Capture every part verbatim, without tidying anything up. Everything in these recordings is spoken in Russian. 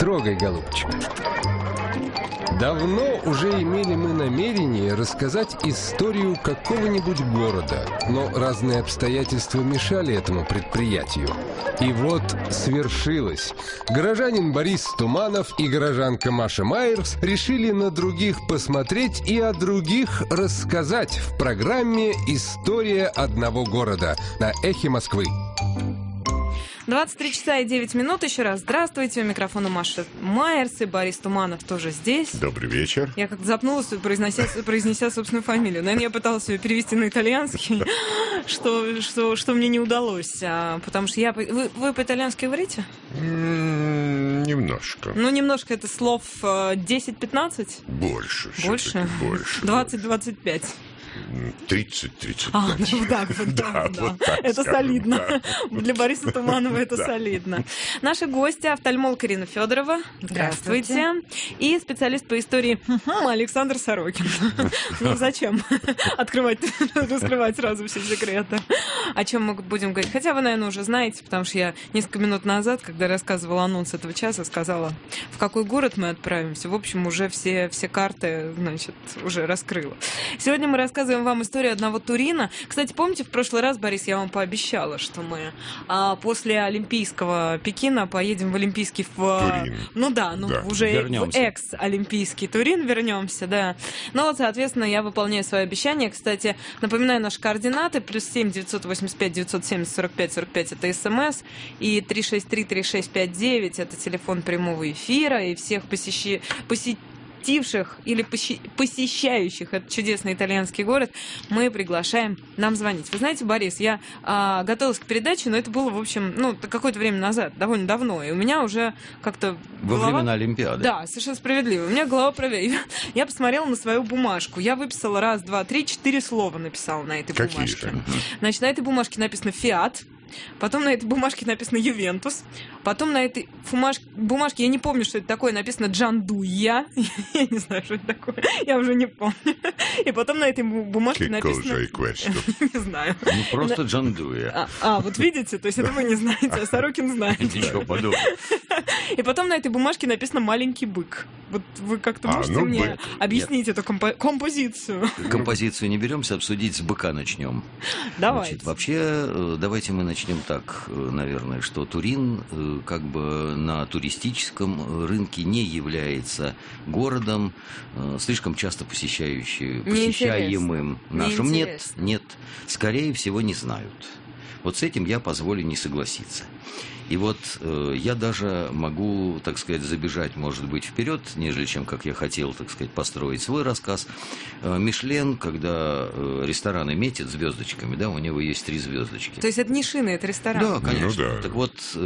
трогай, голубчик. Давно уже имели мы намерение рассказать историю какого-нибудь города, но разные обстоятельства мешали этому предприятию. И вот свершилось. Горожанин Борис Туманов и горожанка Маша Майерс решили на других посмотреть и о других рассказать в программе «История одного города» на Эхе Москвы. двадцать три часа и девять минут. Еще раз здравствуйте. У микрофона Маша Майерс и Борис Туманов тоже здесь. Добрый вечер. Я как-то запнулась, произнося, произнеся собственную фамилию. Наверное, я пыталась ее перевести на итальянский, что, что, что мне не удалось. А, потому что я... Вы, вы по-итальянски говорите? М-м, немножко. Ну, немножко это слов десять-пятнадцать? Больше. Больше? Больше. двадцать-двадцать пять. тридцать-тридцать пять. А, ну да, вот да, так, да. вот так Это скажем, солидно. да. Для Бориса Туманова это Да. солидно. Наши гости — офтальмолог Ирина Федорова. Здравствуйте. И специалист по истории Александр Сорокин. Ну зачем открывать, раскрывать сразу все секреты? О чем мы будем говорить? Хотя вы, наверное, уже знаете, потому что я несколько минут назад, когда рассказывала анонс этого часа, сказала, в какой город мы отправимся. В общем, уже все, все карты, значит, уже раскрыла. Сегодня мы рассказываем вам историю одного Турина. Кстати, помните, в прошлый раз, Борис, я вам пообещала, что мы а, после Олимпийского Пекина поедем в Олимпийский... В, Турин. Ну да, ну Да. уже Вернемся. в экс-Олимпийский Турин вернемся, да. Ну вот, соответственно, я выполняю свое обещание. Кстати, напоминаю наши координаты. Плюс семь девятьсот восемьдесят пять девятьсот семьдесят сорок пять сорок пять это СМС. И три шесть три три шесть пять девять это телефон прямого эфира. И всех посещи... посетителей посетивших или посещающих этот чудесный итальянский город мы приглашаем нам звонить. Вы знаете, Борис, я а, готовилась к передаче, но это было, в общем, ну, какое-то время назад, довольно давно, и у меня уже как-то Во голова... времена Олимпиады. Да, совершенно справедливо. У меня голова проверила. Я посмотрела на свою бумажку. Я выписала раз, два, три, четыре слова написала на этой Какие бумажке. же? Значит, на этой бумажке написано «Фиат». Потом на этой бумажке написано «Ювентус». Потом на этой бумажке, бумажке, я не помню, что это такое, написано «Джандуя». Я не знаю, что это такое. Я уже не помню. И потом на этой бумажке Che написано... cosa è questo? Не знаю. Ну, просто Джандуя. А, а, вот видите? То есть это вы не знаете, а Сорокин знает. Ничего подобного. И потом на этой бумажке написано «Маленький бык». Вот вы как-то А, можете ну, мне бык. объяснить эту компо- композицию? Композицию не беремся, обсудить с быка начнем. Давайте. Значит, вообще, э, давайте мы начнем так, э, наверное, что Турин э, как бы на туристическом рынке не является городом, э, слишком часто посещающий, посещаемым нашим. Нет, Неинтересно. нет, скорее всего, не знают. Вот с этим я позволю не согласиться. И вот э, я даже могу, так сказать, забежать, может быть, вперед, нежели чем, как я хотел, так сказать, построить свой рассказ. Э, Мишлен, когда э, рестораны метят звездочками, да, у него есть три звездочки. То есть это не шины, это ресторан? Да, конечно. Ну да. Так вот, э,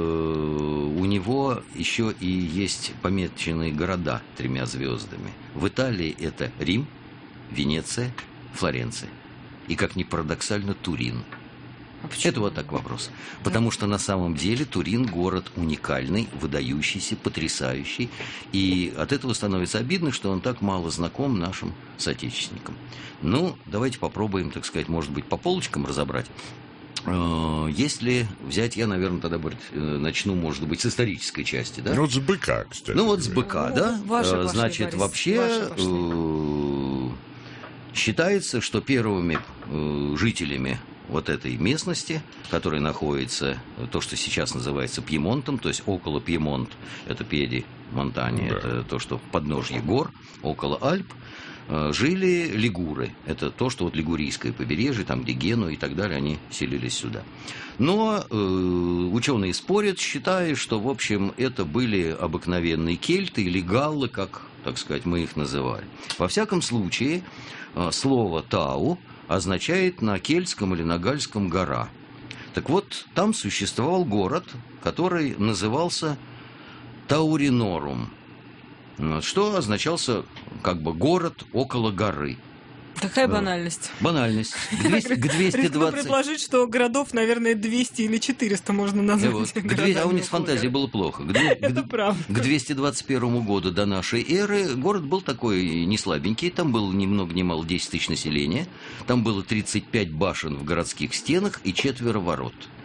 у него еще и есть помеченные города тремя звездами. В Италии это Рим, Венеция, Флоренция. И, как ни парадоксально, Турин. А почему? Это вот так вопрос. Потому что на самом деле Турин город уникальный, выдающийся, потрясающий. И от этого становится обидно, что он так мало знаком нашим соотечественникам. Ну, давайте попробуем, так сказать, может быть, по полочкам разобрать. Э, Если взять, я, наверное, тогда Борь, э, начну, может быть, с исторической части, да? Ну, с быка, кстати. Ну, вот с быка, Ну, да? ваши Э, пошли, Значит, Борис, вообще ваши пошли. э, считается, что первыми э, жителями вот этой местности, которая находится, э, то, что сейчас называется Пьемонтом, то есть около Пьемонт, это Педи Монтани, Да. это то, что подножье гор, около Альп, э, жили лигуры. Это то, что вот лигурийское побережье, там где Генуя и так далее, они селились сюда. Но э, ученые спорят, считая, что, в общем, это были обыкновенные кельты или галлы, как, так сказать, мы их называли. Во всяком случае, э, слово «тау» означает на кельтском или на гальском «гора». Так вот, там существовал город, который назывался Тауринорум, что означался как бы город около горы. Такая Ну, банальность. Банальность. К двести- к двести Рискну двадцать... предположить, что городов, наверное, двести или четыреста можно назвать. Вот. К две- городами А у них с около фантазией горы. было плохо. К две- Это к- правда. К двести двадцать первому году до нашей эры город был такой не слабенький. Там было ни много ни мало десять тысяч населения. Там было тридцать пять башен в городских стенах и четверо ворот.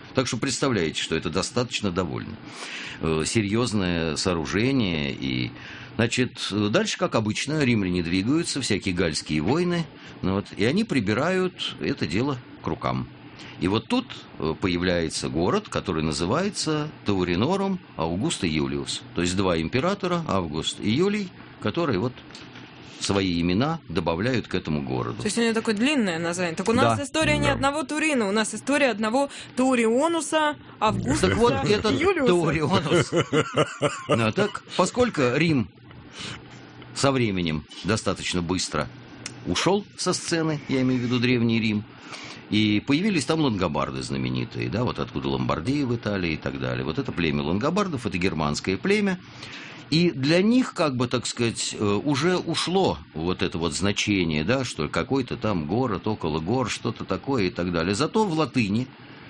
Так что представляете, что это достаточно довольно э, серьезное сооружение. И, значит, дальше, как обычно, римляне двигаются, всякие гальские войны, ну, вот, и они прибирают это дело к рукам. И вот тут появляется город, который называется Тауринорум Аугуста Юлиус. То есть два императора, Август и Юлий, которые вот свои имена добавляют к этому городу. То есть у него такое длинное название. Так у нас Да. история не Да. одного Турина, у нас история одного Таурионуса, Августа, Так вот, этот Юлиуса. Таурионус. Ну, так, поскольку Рим со временем достаточно быстро ушел со сцены, я имею в виду Древний Рим, и появились там лангобарды знаменитые, да, вот откуда Ломбардия в Италии и так далее. Вот это племя лангобардов, это германское племя. И для них, как бы, так сказать, уже ушло вот это вот значение, да, что какой-то там город около гор, что-то такое и так далее. Зато в латыни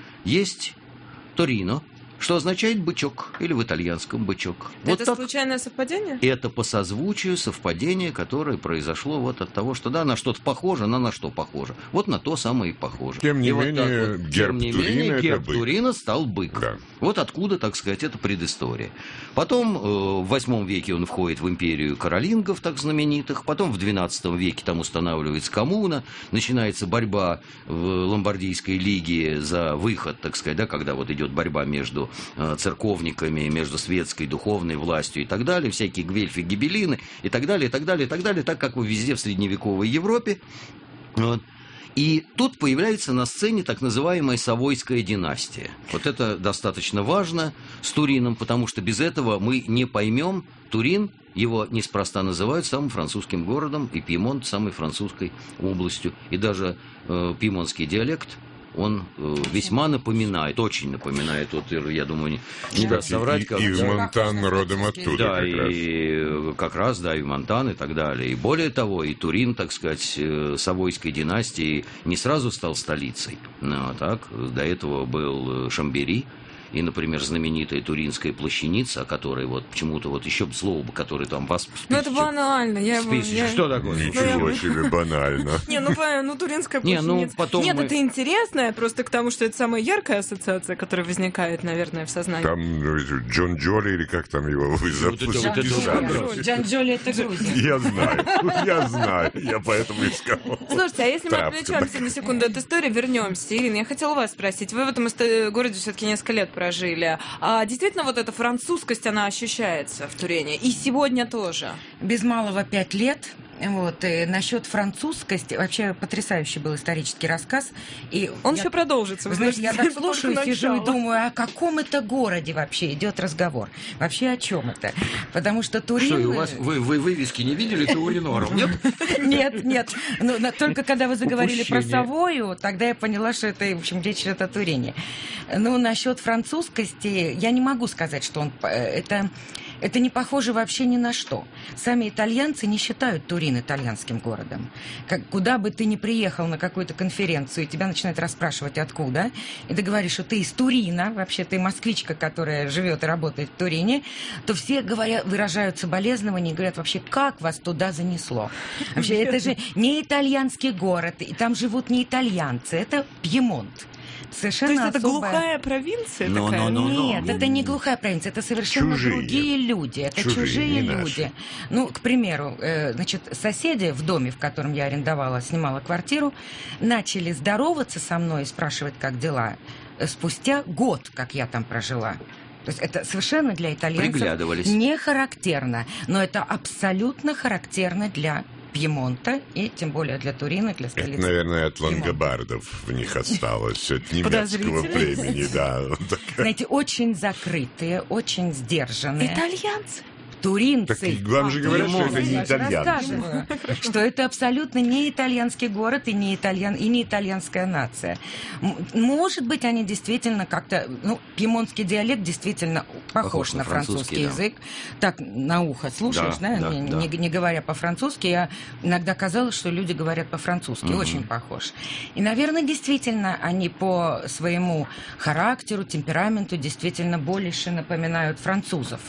есть Торино, что означает бычок, или в итальянском бычок. Вот Это так. случайное совпадение? Это по созвучию совпадение, которое произошло вот от того, что да, на что-то похоже, на на что похоже. Вот на то самое и похоже. Тем не И вот менее, так вот, герб тем не Турина менее, это герб бык. Турина стал бык. Да. Вот откуда, так сказать, это предыстория. Потом э, в восьмом веке он входит в империю каролингов, так знаменитых. Потом в двенадцатом веке там устанавливается коммуна. Начинается борьба в Ломбардийской лиге за выход, так сказать, да, когда вот идет борьба между э, церковными между светской, духовной властью и так далее, всякие гвельфы, гибеллины и так далее, и так далее, и так далее, так как везде в средневековой Европе. Вот. И тут появляется на сцене так называемая Савойская династия. Вот это достаточно важно с Турином, потому что без этого мы не поймем. Турин, его неспроста называют самым французским городом, и Пьемонт самой французской областью. И даже э, пьемонтский диалект, он э, весьма напоминает, очень напоминает, вот, я думаю, не, не даст соврать. И, как, и да. Монтан родом оттуда Да, как раз. и как раз, да, и Монтан и так далее. И более того, и Турин, так сказать, э, Савойской династии не сразу стал столицей. Ну, а так, до этого был э, Шамбери. И, например, знаменитая Туринская плащаница, о которой вот почему-то вот еще слово, которое там вас... Ну это банально. Я, его- я- Что такое? Ничего себе, банально. Не, ну, понятно, ну туринская Не, ну, плащаница. потом Нет, мы- это интересно, просто к тому, что это самая яркая ассоциация, которая возникает, наверное, в сознании. Там ну, Джон Джоли, или как там его вы Вот это вот это запустили. вот. Джанджоли это Грузия. Я знаю, я знаю, я поэтому и сказал. Слушайте, а если мы Травка отвлечемся на секунду от истории, вернемся. Ирина, я хотела вас спросить. Вы в этом исто- городе все-таки несколько лет прожили. А действительно вот эта французскость, она ощущается в Турине? И сегодня тоже? Без малого пять лет. Вот, и насчет французскости, вообще потрясающий был исторический рассказ. И Он я- еще продолжится. Вы знаете, я так это только слушаю, сижу и начало. думаю, о каком это городе вообще идет разговор? Вообще о чем это? Потому что Турин... Что, и у вас, вы, вы вывески не видели Тауринорум, нет? Нет, нет. Ну, на- только когда вы заговорили про Упущение. Савою, тогда я поняла, что это, в общем, речь идет о Турине. Ну, насчет французскости, я не могу сказать, что он... э, Это... Это не похоже вообще ни на что. Сами итальянцы не считают Турин итальянским городом. Как, куда бы ты ни приехал на какую-то конференцию, и тебя начинают расспрашивать, откуда, и ты говоришь, что ты из Турина, вообще ты москвичка, которая живет и работает в Турине, то все говорят, выражают соболезнования и говорят, вообще, как вас туда занесло? Вообще, это же не итальянский город, и там живут не итальянцы, это Пьемонт. Совершенно То есть это особая- глухая провинция Но, такая? но, но, но. Нет, это не глухая провинция, это совершенно Чужие. другие люди, это Чужие, чужие, не люди. наши. Ну, к примеру, э, значит, соседи в доме, в котором я арендовала, снимала квартиру, начали здороваться со мной и спрашивать, как дела, э, спустя год, как я там прожила. То есть это совершенно для итальянцев Приглядывались. не характерно, но это абсолютно характерно для Пьемонта и тем более для Турина, для Это, столицы. наверное, от Пьемонта. лангобардов в них осталось, от немецкого Подозрительно. племени, да. Знаете, очень закрытые, очень сдержанные. Итальянцы? Туринцы. Так вам же говорят, что это не Я же итальянцы. рассказываю, что это абсолютно не итальянский город и не, итальян, и не итальянская нация. М- Может быть, они действительно как-то... Ну, пьемонтский диалект действительно похож, Похож на на французский, французский, да. язык. Так, на ухо слушаешь, Да, да, да, не, да. не- не говоря по-французски, я иногда казалось, что люди говорят по-французски. Мгм. Очень похож. И, наверное, действительно, они по своему характеру, темпераменту действительно больше напоминают французов,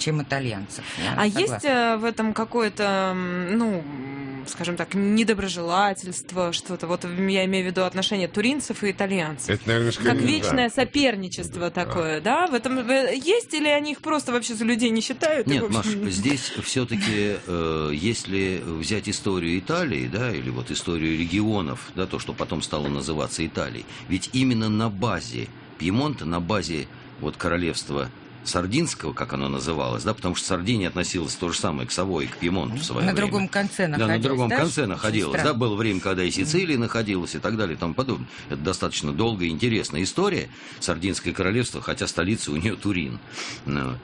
чем итальянцев. Я а согласна. есть э, в этом какое-то, ну, скажем так, недоброжелательство, что-то? Вот я имею в виду отношения туринцев и итальянцев. Это, наверное, Как скорее, вечное да. соперничество такое, да? В этом э, есть или они их просто вообще за людей не считают? И, Нет, в общем, Маш, здесь все-таки, э, если взять историю Италии, да, или вот историю регионов, да, то, что потом стало называться Италией, ведь именно на базе Пьемонта, на базе вот королевства Сардинского, как оно называлось, да, потому что Сардиния относилась то же самое к Савойи, к Пьемонту в свое На время. другом конце находилась. Да, на другом да, конце очень находилась. странно. Да, было время, когда и Сицилия находилась, и так далее, и тому подобное. Это достаточно долгая и интересная история. Сардинское королевство, хотя столица у нее Турин. Ну,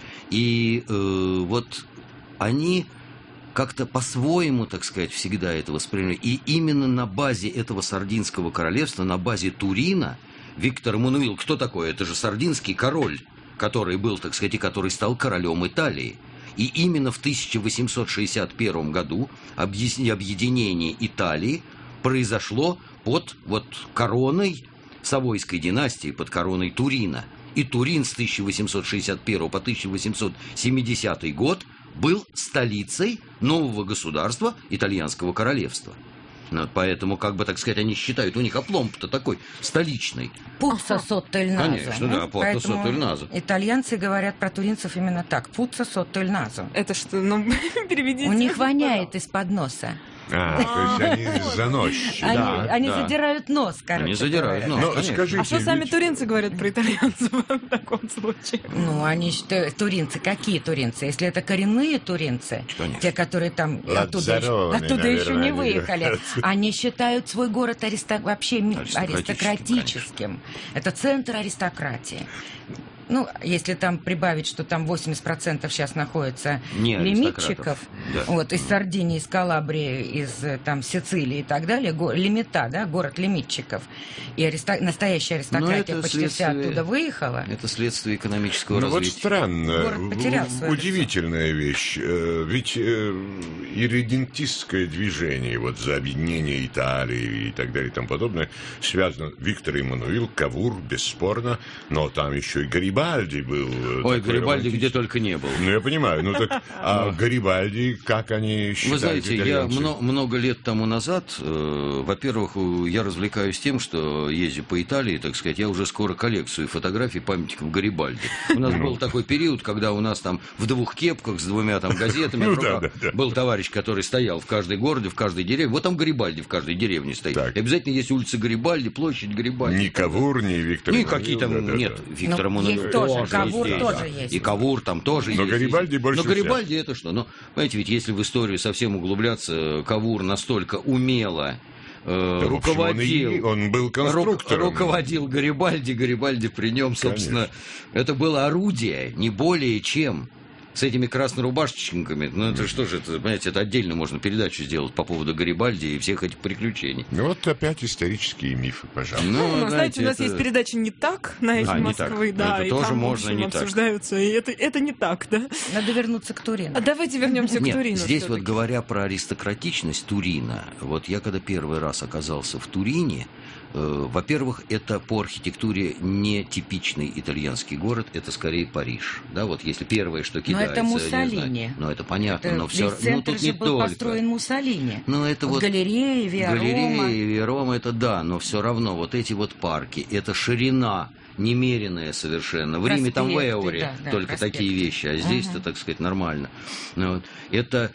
и э, вот они как-то по-своему, так сказать, всегда это воспринимали. И именно на базе этого Сардинского королевства, на базе Турина, Виктор Эммануил, кто такой? Это же сардинский король, который был, так сказать, и который стал королем Италии. И именно в тысяча восемьсот шестьдесят первом году объединение Италии произошло под вот короной Савойской династии, под короной Турина. И Турин с тысяча восемьсот шестьдесят первого по тысяча восемьсот семидесятый год был столицей нового государства Итальянского королевства. Ну, поэтому, как бы, так сказать, они считают, у них опломб-то такой столичный. Пуцца сотто иль назо. Конечно, да, пуцца сотто иль назо. Итальянцы говорят про туринцев именно так. Пуцца сотто иль назо. Это что, ну, переведите. У них воняет из-под носа. А, то есть они заносчивые. Они, Да, они да. задирают нос, короче. Они задирают говоря. нос. Но скажите, А что сами ведь- туринцы говорят про итальянцев в таком случае? Ну, они что, туринцы, какие туринцы? Если это коренные туринцы, Конечно. те, которые там оттуда, еще, Лазароны, оттуда еще наверное, не они выехали, говорят. они считают свой город ариста... вообще ми- Аристократическим, аристократическим. Это центр аристократии. Ну, если там прибавить, что там восемьдесят процентов сейчас находится Не лимитчиков, аристократов, да. вот, из Сардинии, из Калабрии, из э, там Сицилии и так далее, го- лимита, да, город лимитчиков, и аристо... настоящая аристократия это почти вся следствие- оттуда выехала. Это следствие экономического Ну вот развития. странно, Город потерял у- свое удивительная вещь. Э, Ведь э, ирредентистское движение вот за объединение Италии и так далее и тому подобное связано. Виктор Эммануил, Кавур, бесспорно, но там еще и Гарибальди был. э, Ой, такой Гарибальди романтический. где только не был. Ну, я понимаю. Ну, так, а Гарибальди, как они считают? Вы знаете, я итальянцы? мно- много лет тому назад, э, во-первых, у- я развлекаюсь тем, что езжу по Италии, так сказать, я уже скоро коллекцию фотографий памятников Гарибальди. У нас был такой период, когда у нас там в двух кепках с двумя там газетами Ну в руках да, да, да. был товарищ, который стоял в каждой городе, в каждой деревне. Вот там Гарибальди в каждой деревне стоит. Так. И обязательно есть улица Гарибальди, площадь Гарибальди. Ни Кавур, ни Виктор Ну и Эммануил, какие там, да, да, нет, да. Виктор Ну, Эммануил есть тоже, тоже Кавур есть, тоже да. есть. И Кавур там тоже Но есть. Гарибальди больше Но Гарибальди это что? Ну, понимаете, ведь если в историю совсем углубляться, Кавур настолько умело э, Да, в общем, он, и- руководил... он был ру- конструктором. руководил Гарибальди, Гарибальди при нем, собственно, это было орудие, не более чем. С этими краснорубашечниками, ну это что же, это, понимаете, это отдельно можно передачу сделать по поводу Гарибальди и всех этих приключений. Ну вот опять исторические мифы, пожалуйста. Ну, знаете, знаете, у нас это- есть передача «Не так» на эхе А, «Не так». Москвы, да, Это и тоже там, в можно общем, «Не так». обсуждаются, и это, это не так, да? Надо вернуться к Турину. А давайте вернемся к Нет, Турину. здесь всё-таки. вот говоря про аристократичность Турина, вот я когда первый раз оказался в Турине, э, во-первых, это по архитектуре не типичный итальянский город, это скорее Париж. Да, вот если первое, что Но кидается... это я не Муссолини. знаю, ну, это понятно, Это но весь все центр ну, тут же не был только. построен Муссолини. Ну, это Вот вот... галереи, Виа Рома. Галереи, Виарома, это да, но все равно вот эти вот парки, это ширина немеренная совершенно. В Риме там в Проспекты, Эуре да, да, только проспекты. такие вещи, а здесь-то, Ага. так сказать, нормально. Ну, вот. Это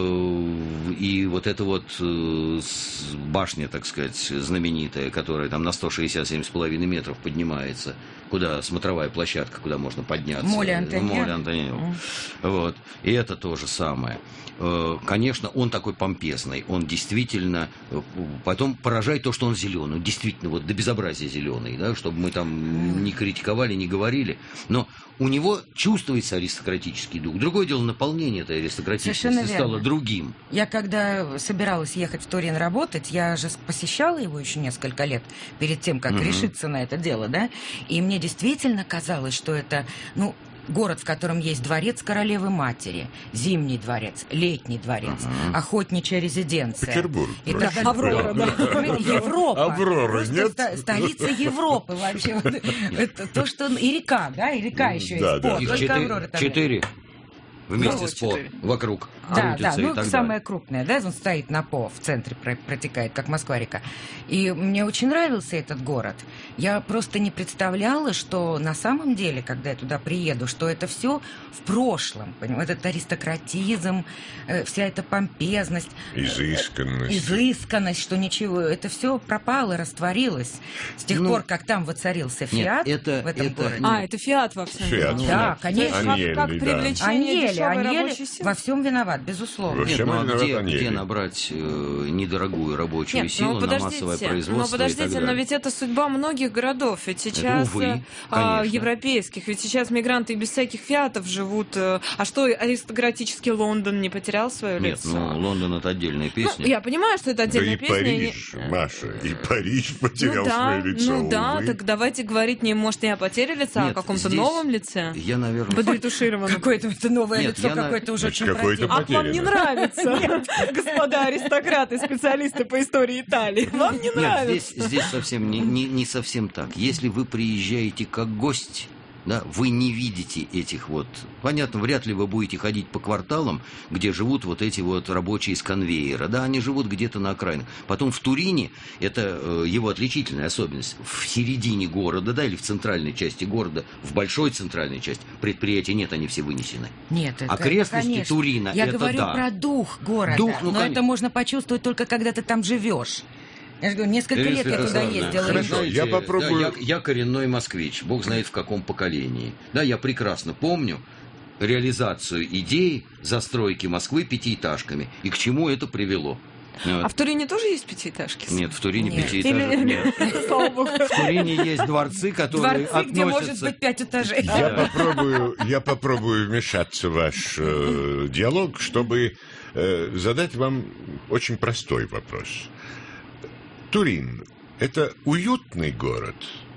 э, и вот эта вот э, с- башня, так сказать, знаменитая, которая там на сто шестьдесят семь с половиной метров поднимается, куда смотровая площадка, куда можно подняться. Моле Антониано. Моле Антониано. Вот. И это то же самое. Э, Конечно, он такой помпезный, он действительно, э, потом поражает то, что он зеленый, действительно, вот до безобразия зеленый, да, чтобы мы там не критиковали, не говорили, но у него чувствуется аристократический дух. Другое дело, наполнение этой аристократичности Совершенно стало верно. другим. Я когда собиралась ехать в Турин работать, я же посещала его еще несколько лет перед тем, как Мгм. решиться на это дело, да, и мне действительно казалось, что это, ну, город, в котором есть дворец королевы-матери, зимний дворец, летний дворец, Ага. охотничья резиденция. Петербург. И просто. так далее. Аврора, да. Европа. Аврора, Просто нет? ста- столица Европы вообще. Вот это то, что... И река, да, и река еще Да, есть. да. О, Их только четыре- Аврора там нет. четыре. вместе Ну, с По четыре. вокруг Да, крутится да, и ну так самая далее. крупная, да, он стоит на По, в центре про- протекает, как Москва-река. И мне очень нравился этот город. Я просто не представляла, что на самом деле, когда я туда приеду, что это все в прошлом, понимаете, этот аристократизм, э, вся эта помпезность, Изысканность. изысканность, что ничего, это все пропало, растворилось с тех Ну, пор, как там воцарился нет, Фиат это- в этом это- городе. А, это Фиат во всем. Фиат, виноват. Да, Фиат. конечно. Как, Аньель, как да. привлечение Аньели, дешевой Аньели рабочей силы. во всем виноват, безусловно. Во Нет, всем ну а виноват где, Аньели. где набрать э, недорогую рабочую Нет, силу ну на массовое подождите, производство ну и так подождите, далее? но ведь это судьба многих городов. Ведь сейчас увы, э, а, конечно. европейских, ведь сейчас мигранты без всяких фиатов живут. э, А что, аристократический Лондон не потерял свое Нет, лицо? ну Лондон это отдельная Ну, песня. я понимаю, что это Да отдельная и песня. и не- Париж, Маша, и Париж потерял ну да, свое лицо. ну да, увы. так давайте говорить не, может, не о потере лица, а Нет, о каком-то здесь новом лице. Я, наверное... Подретушированном. Какое-то это новое Нет, лицо, я на- какое-то уже Значит, очень какое-то противное. А вам не потеряно. нравится, господа аристократы, специалисты по истории Италии? Вам не Нет, нравится? здесь, здесь совсем не, не, не совсем так. Если вы приезжаете как гость, да, вы не видите этих вот... Понятно, вряд ли вы будете ходить по кварталам, где живут вот эти вот рабочие с конвейера. Да, они живут где-то на окраинах. Потом в Турине, это э, его отличительная особенность, в середине города, да, или в центральной части города, в большой центральной части предприятий нет, они все вынесены. Нет, это, Окрестности конечно. Турина, Я это говорю да. про дух города. Дух, ну, но конечно. это можно почувствовать только когда ты там живешь. Я же говорю, несколько лет я туда Святославовна, ездила. и хорошо, жила. я попробую- да, я, я коренной москвич, бог знает в каком поколении. Да, я прекрасно помню реализацию идеи застройки Москвы пятиэтажками и к чему это привело. Вот. А в Турине тоже есть пятиэтажки? Нет, в Турине Нет. пятиэтажек Или- нет. Слава богу. В Турине есть дворцы, которые Дворцы, где может относятся... быть пять этажей. Я попробую, я попробую вмешаться в ваш э, диалог, чтобы э, задать вам очень простой вопрос. Турин – это уютный город?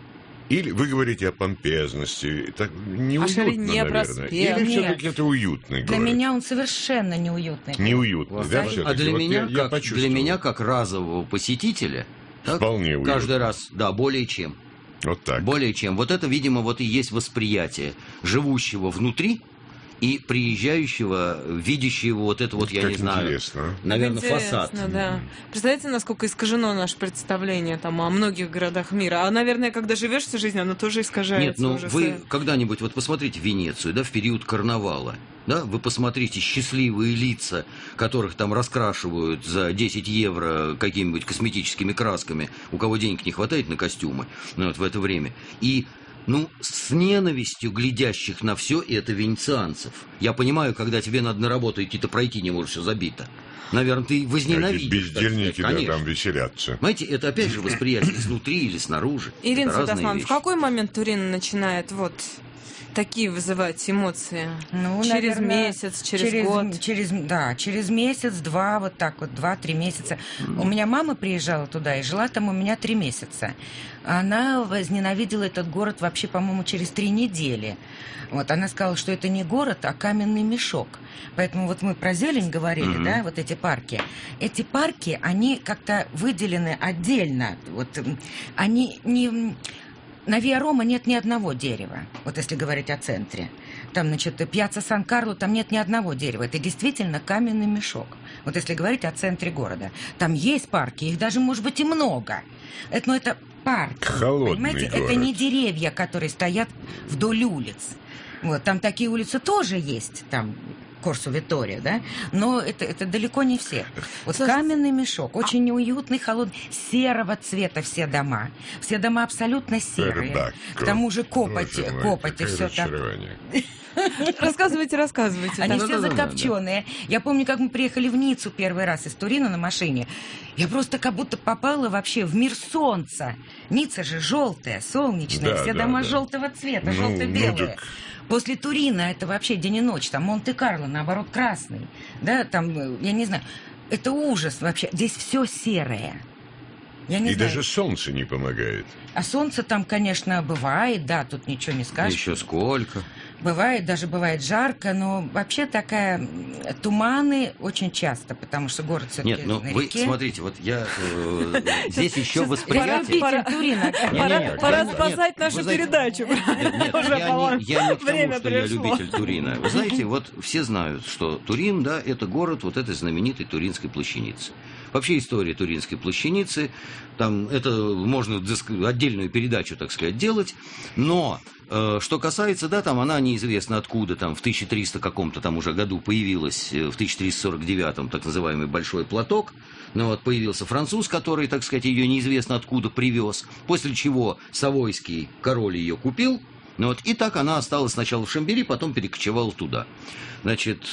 Или вы говорите о помпезности? Так, неуютно, ширине наверное. проспекта. Или Нет. все-таки это уютный Для город? меня он совершенно неуютный. Неуютно, да, А все-таки? для, Вот меня, я- я как, для почувствовал. меня, как разового посетителя, так, Вполне уютно. каждый раз, да, более чем. Вот так. Более чем. Вот это, видимо, вот и есть восприятие живущего внутри и приезжающего, видящего вот это вот, я Как не знаю, интересно. наверное, Интересно, фасад. да. Представляете, насколько искажено наше представление там о многих городах мира. А, наверное, когда живешь всю жизнь, оно тоже искажается. Нет, ну уже вы с- когда-нибудь вот посмотрите Венецию, да, в период карнавала, да, вы посмотрите счастливые лица, которых там раскрашивают за десять евро какими-нибудь косметическими красками, у кого денег не хватает на костюмы, ну, вот в это время, и ну, с ненавистью глядящих на все это венецианцев. Я понимаю, когда тебе надо на работу идти, ты пройти не можешь, все забито. Наверное, ты Эти возненавидишь. так бездельники, сказать. да, Конечно. там веселятся. Понимаете, это опять же восприятие изнутри или снаружи. Ирина Это разные Святославовна, в вещи. какой момент Турин начинает вот такие вызывать эмоции? Ну, через наверное, месяц, через, год? Через, да, через месяц, два, вот так вот, два-три месяца. У меня мама приезжала туда и жила там у меня три месяца. Она возненавидела этот город вообще, по-моему, через три недели. Вот, она сказала, что это не город, а каменный мешок. Поэтому вот мы про зелень говорили, Мгм. да, вот эти парки. Эти парки, они как-то выделены отдельно. Вот, м, они не... На Виа-Рома нет ни одного дерева, вот если говорить о центре. Там, значит, Пьяцца Сан-Карло, там нет ни одного дерева. Это действительно каменный мешок. Вот если говорить о центре города. Там есть парки, их даже, может быть, и много. Это, но это парки. Холодный Понимаете, город. это не деревья, которые стоят вдоль улиц. Вот, там такие улицы тоже есть, там Корсо Витория, да, но это, это далеко не все. Вот Слушай, каменный мешок, очень неуютный, холодный, серого цвета все дома. Все дома абсолютно серые. Пердак. К тому же копоть, Боже мой, копоть и какое все так. разочарование. Рассказывайте, рассказывайте. Они да. все Да-да-да-да. закопченные. Я помню, как мы приехали в Ниццу первый раз из Турина на машине. Я просто как будто попала вообще в мир солнца. Ницца же желтая, солнечная, Да, все да, дома да. желтого цвета, Ну, желто-белые. ну так. После Турина это вообще день и ночь. Там Монте-Карло, наоборот, красный. Да, там, э, я не знаю. Это ужас вообще. Здесь все серое. Я не И знаю. даже солнце не помогает. А солнце там, конечно, бывает, да, тут ничего не Да скажешь. еще сколько. Бывает, даже бывает жарко, но вообще такая туманы очень часто, потому что город все-таки Нет, ну на вы реке. смотрите, вот я э, здесь еще восприятие. Пора, Турина. пора, пора нет, спасать нет, нашу вы знаете, передачу. Нет, нет, Уже я, по- не, я не к тому, время что я пришло. любитель Турина. Вы знаете, вот все знают, что Турин, да, это город вот этой знаменитой Туринской плащаницы. Вообще история Туринской плащаницы, там это можно диск- отдельную передачу, так сказать, делать, но э, что касается, да, там она неизвестно откуда, там в тысяча триста каком-то там уже году появилась, э, в тысяча триста сорок девятом так называемый Большой платок, ну вот появился француз, который, так сказать, ее неизвестно откуда привез, после чего Савойский король ее купил. Ну вот, и так она осталась сначала в Шамбери, потом перекочевала туда. Значит,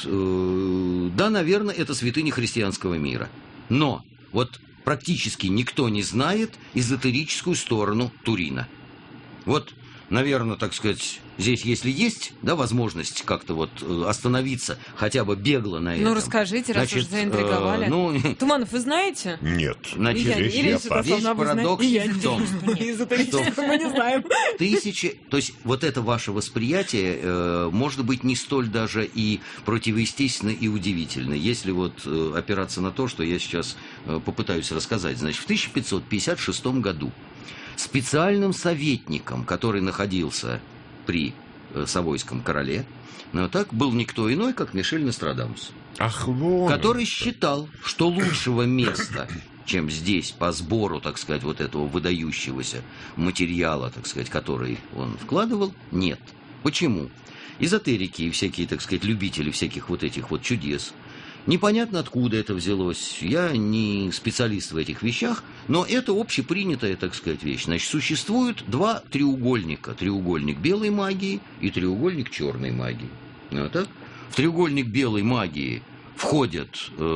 э, да, наверное, это святыня христианского мира. Но вот практически никто не знает эзотерическую сторону Турина. Вот, наверное, так сказать, здесь, если есть, да, возможность как-то вот э, остановиться хотя бы бегло на этом. Ну, расскажите, раз уж заинтриговали. э, ну, Туманов, вы знаете? Нет. значит, Я- Здесь Ирина я Святославовна, весь вы знаете? парадокс И я в том, не- эзотерическую мы не знаем. тысячи, то есть вот это ваше восприятие э, может быть не столь даже и противоестественно и удивительно, если вот э, опираться на то, что я сейчас э, попытаюсь рассказать. Значит, в тысяча пятьсот пятьдесят шестом году специальным советником, который находился при э, Савойском короле, ну, так был никто иной, как Мишель Нострадамус, Ах, вон. который считал, что лучшего места, чем здесь по сбору, так сказать, вот этого выдающегося материала, так сказать, который он вкладывал, нет. Почему? Эзотерики и всякие, так сказать, любители всяких вот этих вот чудес. Непонятно, откуда это взялось. Я не специалист в этих вещах, но это общепринятая, так сказать, вещь. Значит, существует два треугольника. Треугольник белой магии и треугольник черной магии. Ну, так? В треугольник белой магии входят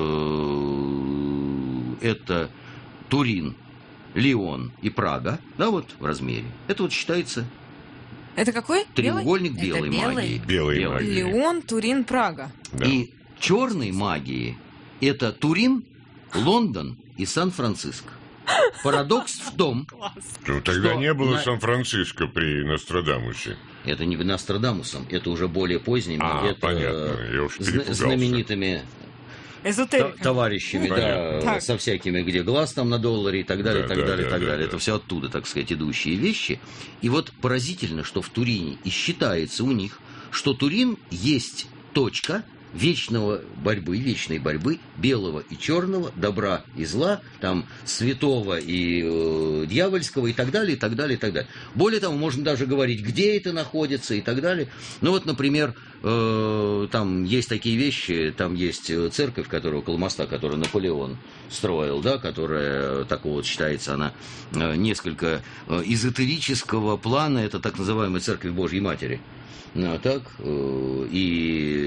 э, это Турин, Лион и Прага, да, вот в размере. Это вот считается Это какой? Белый? треугольник Это белой белый? магии. Белой Белый. магии. Леон, Турин, Прага. Да. И черной магии это Турин, Лондон и Сан-Франциско. Парадокс в том, Ну, тогда что не было на- Сан-Франциско при Нострадамусе. это не Нострадамусом, это уже более поздними, А, это понятно, я уж зна- перепугался. знаменитыми та- Эзотерика. товарищами, да, Понятно. Так. со всякими, где глаз там на долларе и так далее, Да, и так да, далее, и да, так да, далее. да. Это все оттуда, так сказать, идущие вещи. И вот поразительно, что в Турине и считается у них, что Турин есть точка вечного борьбы, вечной борьбы белого и черного, добра и зла, там святого и э, дьявольского и так далее, и так далее, и так далее. Более того, можно даже говорить, где это находится и так далее. Ну вот, например, э, там есть такие вещи, там есть э, церковь, которая около моста, которую Наполеон строил, да, которая такого вот считается, она э, несколько э, эзотерического плана, это так называемая Церковь Божьей Матери. Ну, а так, э, и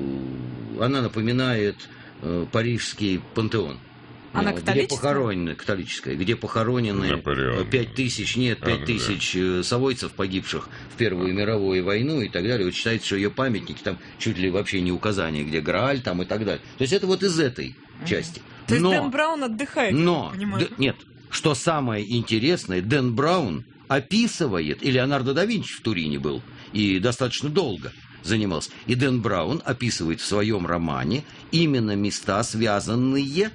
э, она напоминает э, парижский пантеон. Она Ну, где католическая? похоронены, католическая, где похоронены Наполеон. пять тысяч, нет, А, пять ну тысяч э, совойцев, погибших в Первую мировую войну и так далее. Вот считается, что ее памятники, там чуть ли вообще не указания, где Грааль там и так далее. То есть это вот из этой части. То есть Но- Дэн Браун отдыхает, но, я понимаю. д- нет, что самое интересное, Дэн Браун описывает, и Леонардо да Винчи в Турине был, и достаточно долго занимался, и Дэн Браун описывает в своем романе именно места, связанные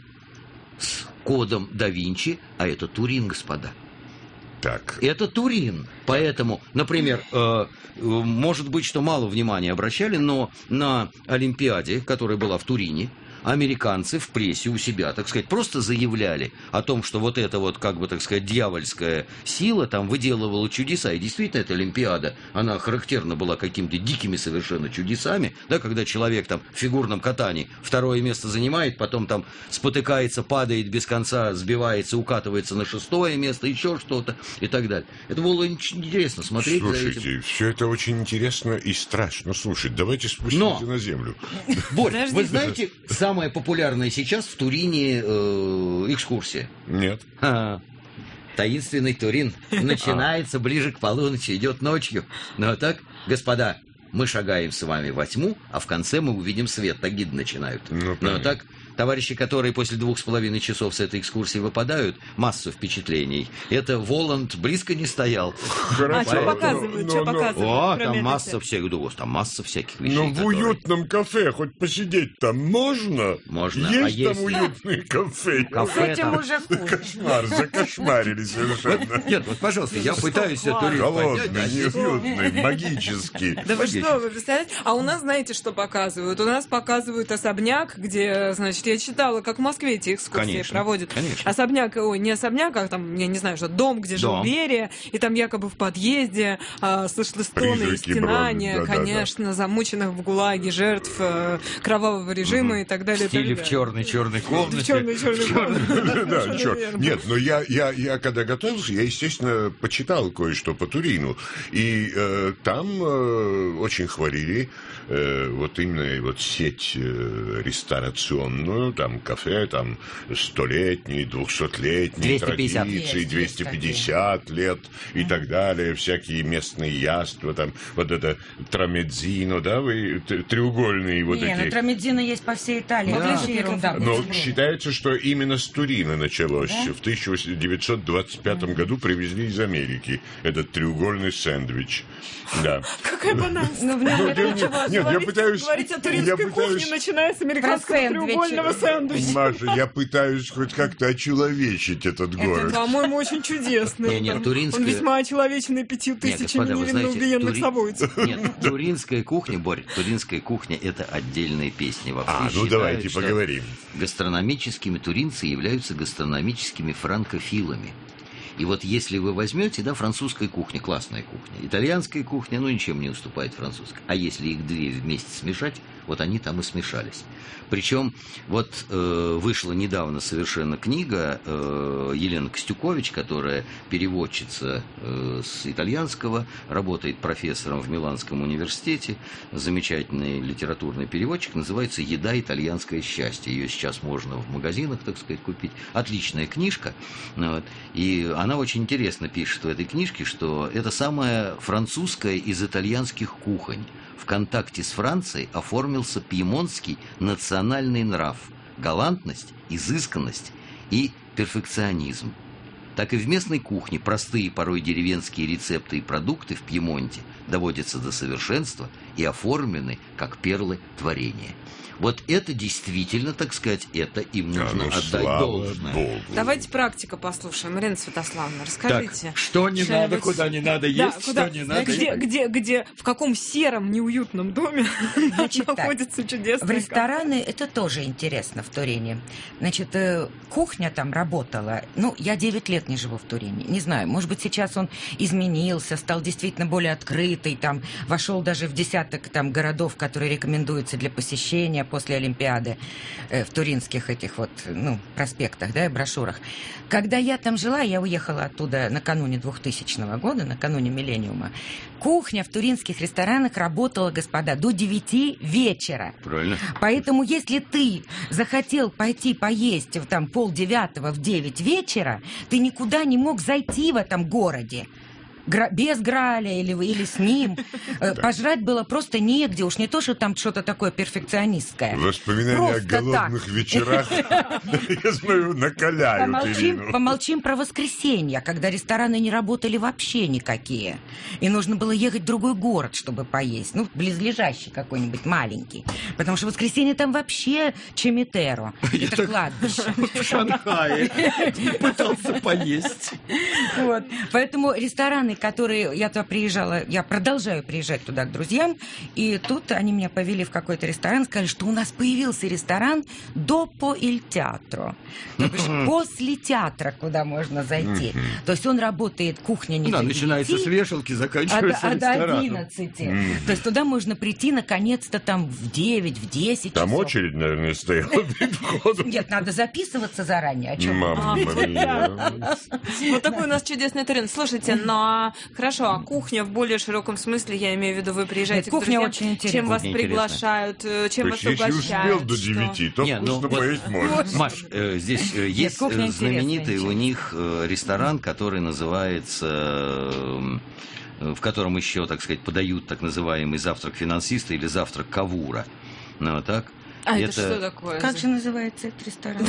с кодом да Винчи, а это Турин, господа. Так. Это Турин. Поэтому, например, э, э, может быть, что мало внимания обращали, но на Олимпиаде, которая была в Турине, американцы в прессе у себя, так сказать, просто заявляли о том, что вот эта вот, как бы, так сказать, дьявольская сила там выделывала чудеса. И действительно, эта Олимпиада, она характерна была какими-то дикими совершенно чудесами, да, когда человек там в фигурном катании второе место занимает, потом там спотыкается, падает без конца, сбивается, укатывается на шестое место, еще что-то и так далее. Это было очень интересно смотреть за этим. Слушайте, все это очень интересно и страшно слушать. Давайте спустимся Но- на землю. Борь, Подожди. вы знаете, самая популярная сейчас в Турине э, экскурсия? Нет. Ха. Таинственный Турин начинается ближе к полуночи, идет ночью. Ну а так, господа, мы шагаем с вами во тьму, а в конце мы увидим свет. Так гиды начинают. Ну, Ну а понятно. так, Товарищи, которые после двух с половиной часов с этой экскурсии выпадают, массу впечатлений. Это Воланд близко не стоял. А что показывают? Что показывают? О, там масса всех, там масса всяких вещей. Но в уютном кафе хоть посидеть там можно? Можно. Есть там уютные кафе? С этим уже хуже. Кошмар, закошмарили совершенно. Нет, вот, пожалуйста, я пытаюсь туризм поднять. Холодный, неуютный, магический. Да вы что, вы представляете? А у нас, знаете, что показывают? У нас показывают особняк, где, значит, я читала, как в Москве эти экскурсии конечно, проводят. Конечно. Особняк, ой, не особняк, а там, я не знаю, что дом, где жил Дом. Берия, и там якобы в подъезде а, слышны стоны и Призраки стенания, бродят, да, да, конечно, да. замученных в ГУЛАГе жертв э, кровавого режима mm-hmm. и так далее. В стиле так далее. в черной-черной комнате. В черной-черной комнате. Да, черт. Нет, но я, я, я когда готовился, я, естественно, почитал кое-что по Турину. И э, там э, очень хвалили э, вот именно вот сеть э, ресторационную, там кафе, там столетние, двухсотлетние традиции, двести пятьдесят лет и так далее, всякие местные яства, там вот это трамедзино, да, вы треугольные вот Не, эти. ну трамедзино есть по всей Италии, Да. вообще ерунда. Но считается, что именно с Турина началось. Да? В тысяча девятьсот двадцать пятом году привезли из Америки этот треугольный сэндвич. Да. Какая банальность. Ну, в нем нет нет, ничего. нет, я пытаюсь... Говорить о я турецкой пытаюсь- кухне, начиная с американского Про сэндвичи. треугольного сэндвича. Маша, я пытаюсь хоть как-то очеловечить этот город. По-моему, очень чудесный. Не, не, Он- туринская- Он весьма очеловеченный пятью Нет, тысячами господа, вы невинно знаете, убиенных тури- собойцев. Нет, туринская кухня, Борь, туринская кухня – это отдельная песня. Вообще А, ну считают, давайте что поговорим. Гастрономическими туринцы являются гастрономическими франкофилами. И вот если вы возьмете, да, французская кухня, классная кухня, итальянская кухня, ну, ничем не уступает французской. А если их две вместе смешать, вот они там и смешались. Причем вот э, вышла недавно совершенно книга э, Елены Костюкович, которая переводчица э, с итальянского, работает профессором в Миланском университете, замечательный литературный переводчик, называется «Еда. Итальянское счастье». Ее сейчас можно в магазинах, так сказать, купить. Отличная книжка. Вот. И она очень интересно пишет в этой книжке, что это самая французская из итальянских кухонь. В контакте с Францией оформился пьемонтский национальный нрав, галантность, изысканность и перфекционизм. Так и в местной кухне простые, порой деревенские рецепты и продукты в Пьемонте доводятся до совершенства и оформлены как перлы творения. Вот это действительно, так сказать, это им Да, нужно ну, отдать слава должное. Богу. Давайте практика послушаем. Ирина Святославовна, расскажите. Так, что не что-нибудь. надо, куда не надо есть, Да, что куда- не надо. где, где, где, в каком сером, неуютном доме Значит, так, находится чудесный В рестораны это тоже интересно в Турине. Значит, э, кухня там работала. Ну, я девять лет не живу в Турине. Не знаю, может быть, сейчас он изменился, стал действительно более открытый, там, вошел даже в десяток там, городов, которые рекомендуются для посещения после Олимпиады э, в туринских этих вот, ну, проспектах, да, и брошюрах. Когда я там жила, я уехала оттуда накануне двухтысячного года, накануне миллениума, кухня в туринских ресторанах работала, господа, до девяти вечера. Правильно? Поэтому, если ты захотел пойти поесть в там полдевятого в девять вечера, ты никуда не мог зайти в этом городе. Гра- без Граля или, или с ним. Э, Пожрать было просто негде. Уж не то, что там что-то такое перфекционистское. Воспоминания Просто о голодных так. вечерах, я знаю, накаляют Помолчим, Ирину. помолчим про воскресенье, когда рестораны не работали вообще никакие. И нужно было ехать в другой город, чтобы поесть. Ну, близлежащий какой-нибудь, маленький. Потому что в воскресенье там вообще чемитеро. Это кладбище. В Шанхае пытался поесть. Вот. Поэтому рестораны, которые... Я туда приезжала, я продолжаю приезжать туда к друзьям, и тут они меня повели в какой-то ресторан, сказали, что у нас появился ресторан «Dopo il teatro». То бишь, после театра, куда можно зайти. То есть он работает, кухня не Да, до начинается девяти, с вешалки, а заканчивается до, а до рестораном. одиннадцати. То есть туда можно прийти, наконец-то, там в девять, в десять Там часов. очередь, наверное, стояла перед входом. Нет, надо записываться заранее. О чем? Мамма мия. Вот такой у нас чудесный Турин. Слушайте, но хорошо, а кухня в более широком смысле, я имею в виду, вы приезжаете Нет, кухня к друзьям, очень интересная. чем вас Кухня приглашают, э, чем То вас есть, если угощают. успел до что- девяти, то Не, ну, вкусно вот- поесть можно. Маш, э, здесь э, есть кухня э, интересная, знаменитый у интересная. них э, ресторан, который называется, э, в котором еще, так сказать, подают так называемый завтрак финансиста или завтрак кавура. Ну, вот так. А это, это что такое? Как же называется этот ресторан?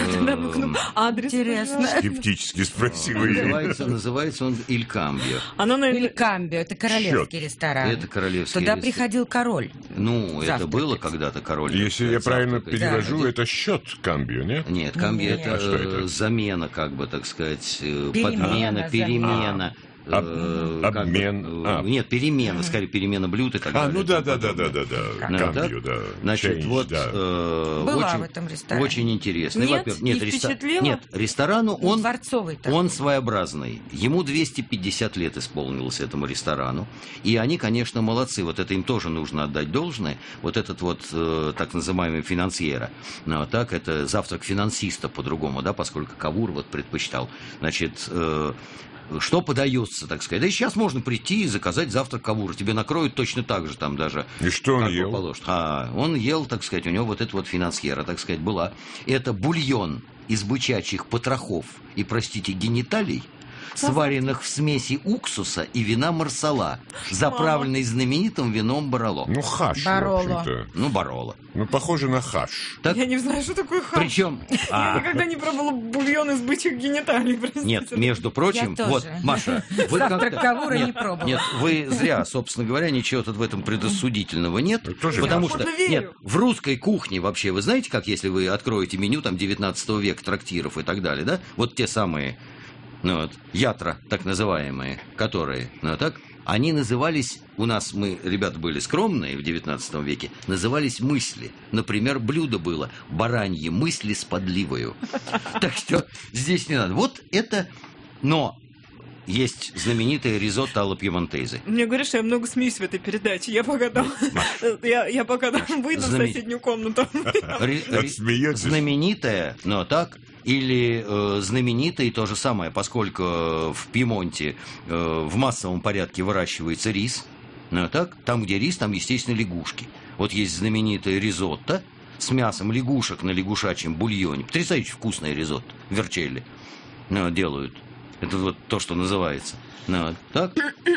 Адрес, интересно. Скептически спросила. Называется, называется он Иль Камбио. Оно на Иль Камбио, это королевский ресторан. Это королевский Туда ресторан. приходил король. Ну, это было когда-то король. Если я правильно перевожу, Да. это счет Камбио, нет? Нет, камбио Нет. это, А что это? замена, как бы, так сказать, э, Перемена, подмена, замена. перемена. Об- э, как бы, обмен, э, а. Нет, перемена, скорее перемена блюд и так А, далее. ну и да, тому да, да, да, подобное. да, да. Ну, Камбио, да. Значит, Change, вот да. э, Была очень, в этом ресторане. очень интересный. Нет? Во-первых, Не реста- впечатлило? нет, ресторану Ну, он дворцовый такой. он своеобразный. Ему двести пятьдесят лет исполнилось этому ресторану. И они, конечно, молодцы. Вот это им тоже нужно отдать должное. Вот этот вот э, так называемый финансьера. Ну, а так, это завтрак финансиста по-другому, да, поскольку Кавур вот предпочитал. Значит, э, что подается, так сказать. Да и сейчас можно прийти и заказать завтрак Кавура. Тебе накроют точно так же там даже. И что он как ел? положено. А, он ел, так сказать, у него вот эта вот финансьера, так сказать, была. Это бульон из бычачьих потрохов и, простите, гениталий, сваренных в смеси уксуса и вина марсала, заправленный знаменитым вином Бароло. Ну, хаш, Бароло. в общем-то. Ну, Бароло. Ну, похоже на хаш. Так, Я не знаю, что такое хаш. причем... Я а, никогда не пробовала бульон из бычьих гениталий, простите. Нет, между прочим, Я вот, тоже. Маша, вы Завтрак как-то- Кавура нет, не пробовала. Нет, вы зря, собственно говоря, ничего тут в этом предосудительного нет. Тоже Потому я что, охотно верю. нет, в русской кухне вообще, вы знаете, как если вы откроете меню там девятнадцатого века, трактиров и так далее, да? Вот те самые, ну вот, ятра, так называемые, которые, ну так, они назывались, у нас мы, ребята, были скромные в девятнадцатом веке, назывались мысли. Например, блюдо было бараньи мысли с подливою. Так что здесь не надо. Вот это, но есть знаменитое ризотто алла пьемонтезе. Мне говорят, что я много смеюсь в этой передаче. Я пока там, я, я пока там выйду в Знамен- соседнюю комнату. Ри- ри- Смеетесь? знаменитое, но так, или э, знаменитое то же самое, поскольку э, в Пьемонте э, в массовом порядке выращивается рис, ну так, там, где рис, там, естественно, лягушки. Вот есть знаменитое ризотто с мясом лягушек на лягушачьем бульоне. Потрясающе вкусное ризотто, верчелли, ну, делают. Это вот то, что называется. Ну, вот так.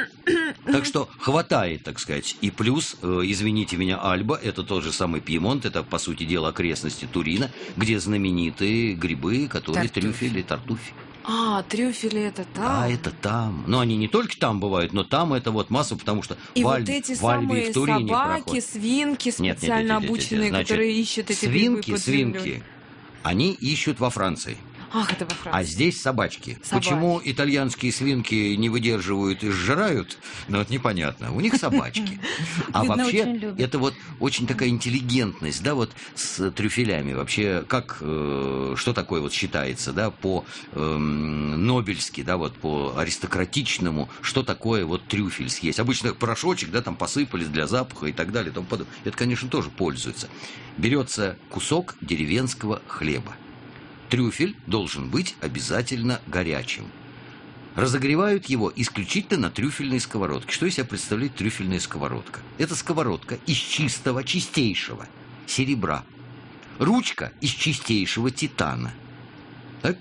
Так что хватает, так сказать. И плюс, э, извините меня, Альба, это тот же самый Пьемонт, это, по сути дела, окрестности Турина, где знаменитые грибы, которые Тартуфи. трюфели, тартуфи. А, трюфели это там. А, это там. Но они не только там бывают, но там это вот масса, потому что И в вот Альбе, эти в Альбе и самые в Турине собаки, проходят. свинки Нет, нет, специально нет, нет, нет, обученные, значит, которые ищут эти свинки, грибы под землей. свинки, они ищут во Франции. Ах, это во Франции. А здесь собачки. Собаки. Почему итальянские свинки не выдерживают и сжирают, ну, вот непонятно. У них собачки. А Видно, вообще, очень любят. это вот очень такая интеллигентность, да, вот с трюфелями. Вообще, как, э, что такое вот считается, да, по эм, нобельски, да, вот по аристократичному, что такое вот трюфель съесть. Обычно порошочек, да, там посыпались для запаха и так далее. И тому подобное. Это, конечно, тоже пользуется. Берется кусок деревенского хлеба. Трюфель должен быть обязательно горячим. Разогревают его исключительно на трюфельной сковородке. Что из себя представляет трюфельная сковородка? Это сковородка из чистого, чистейшего серебра. Ручка из чистейшего титана. Так?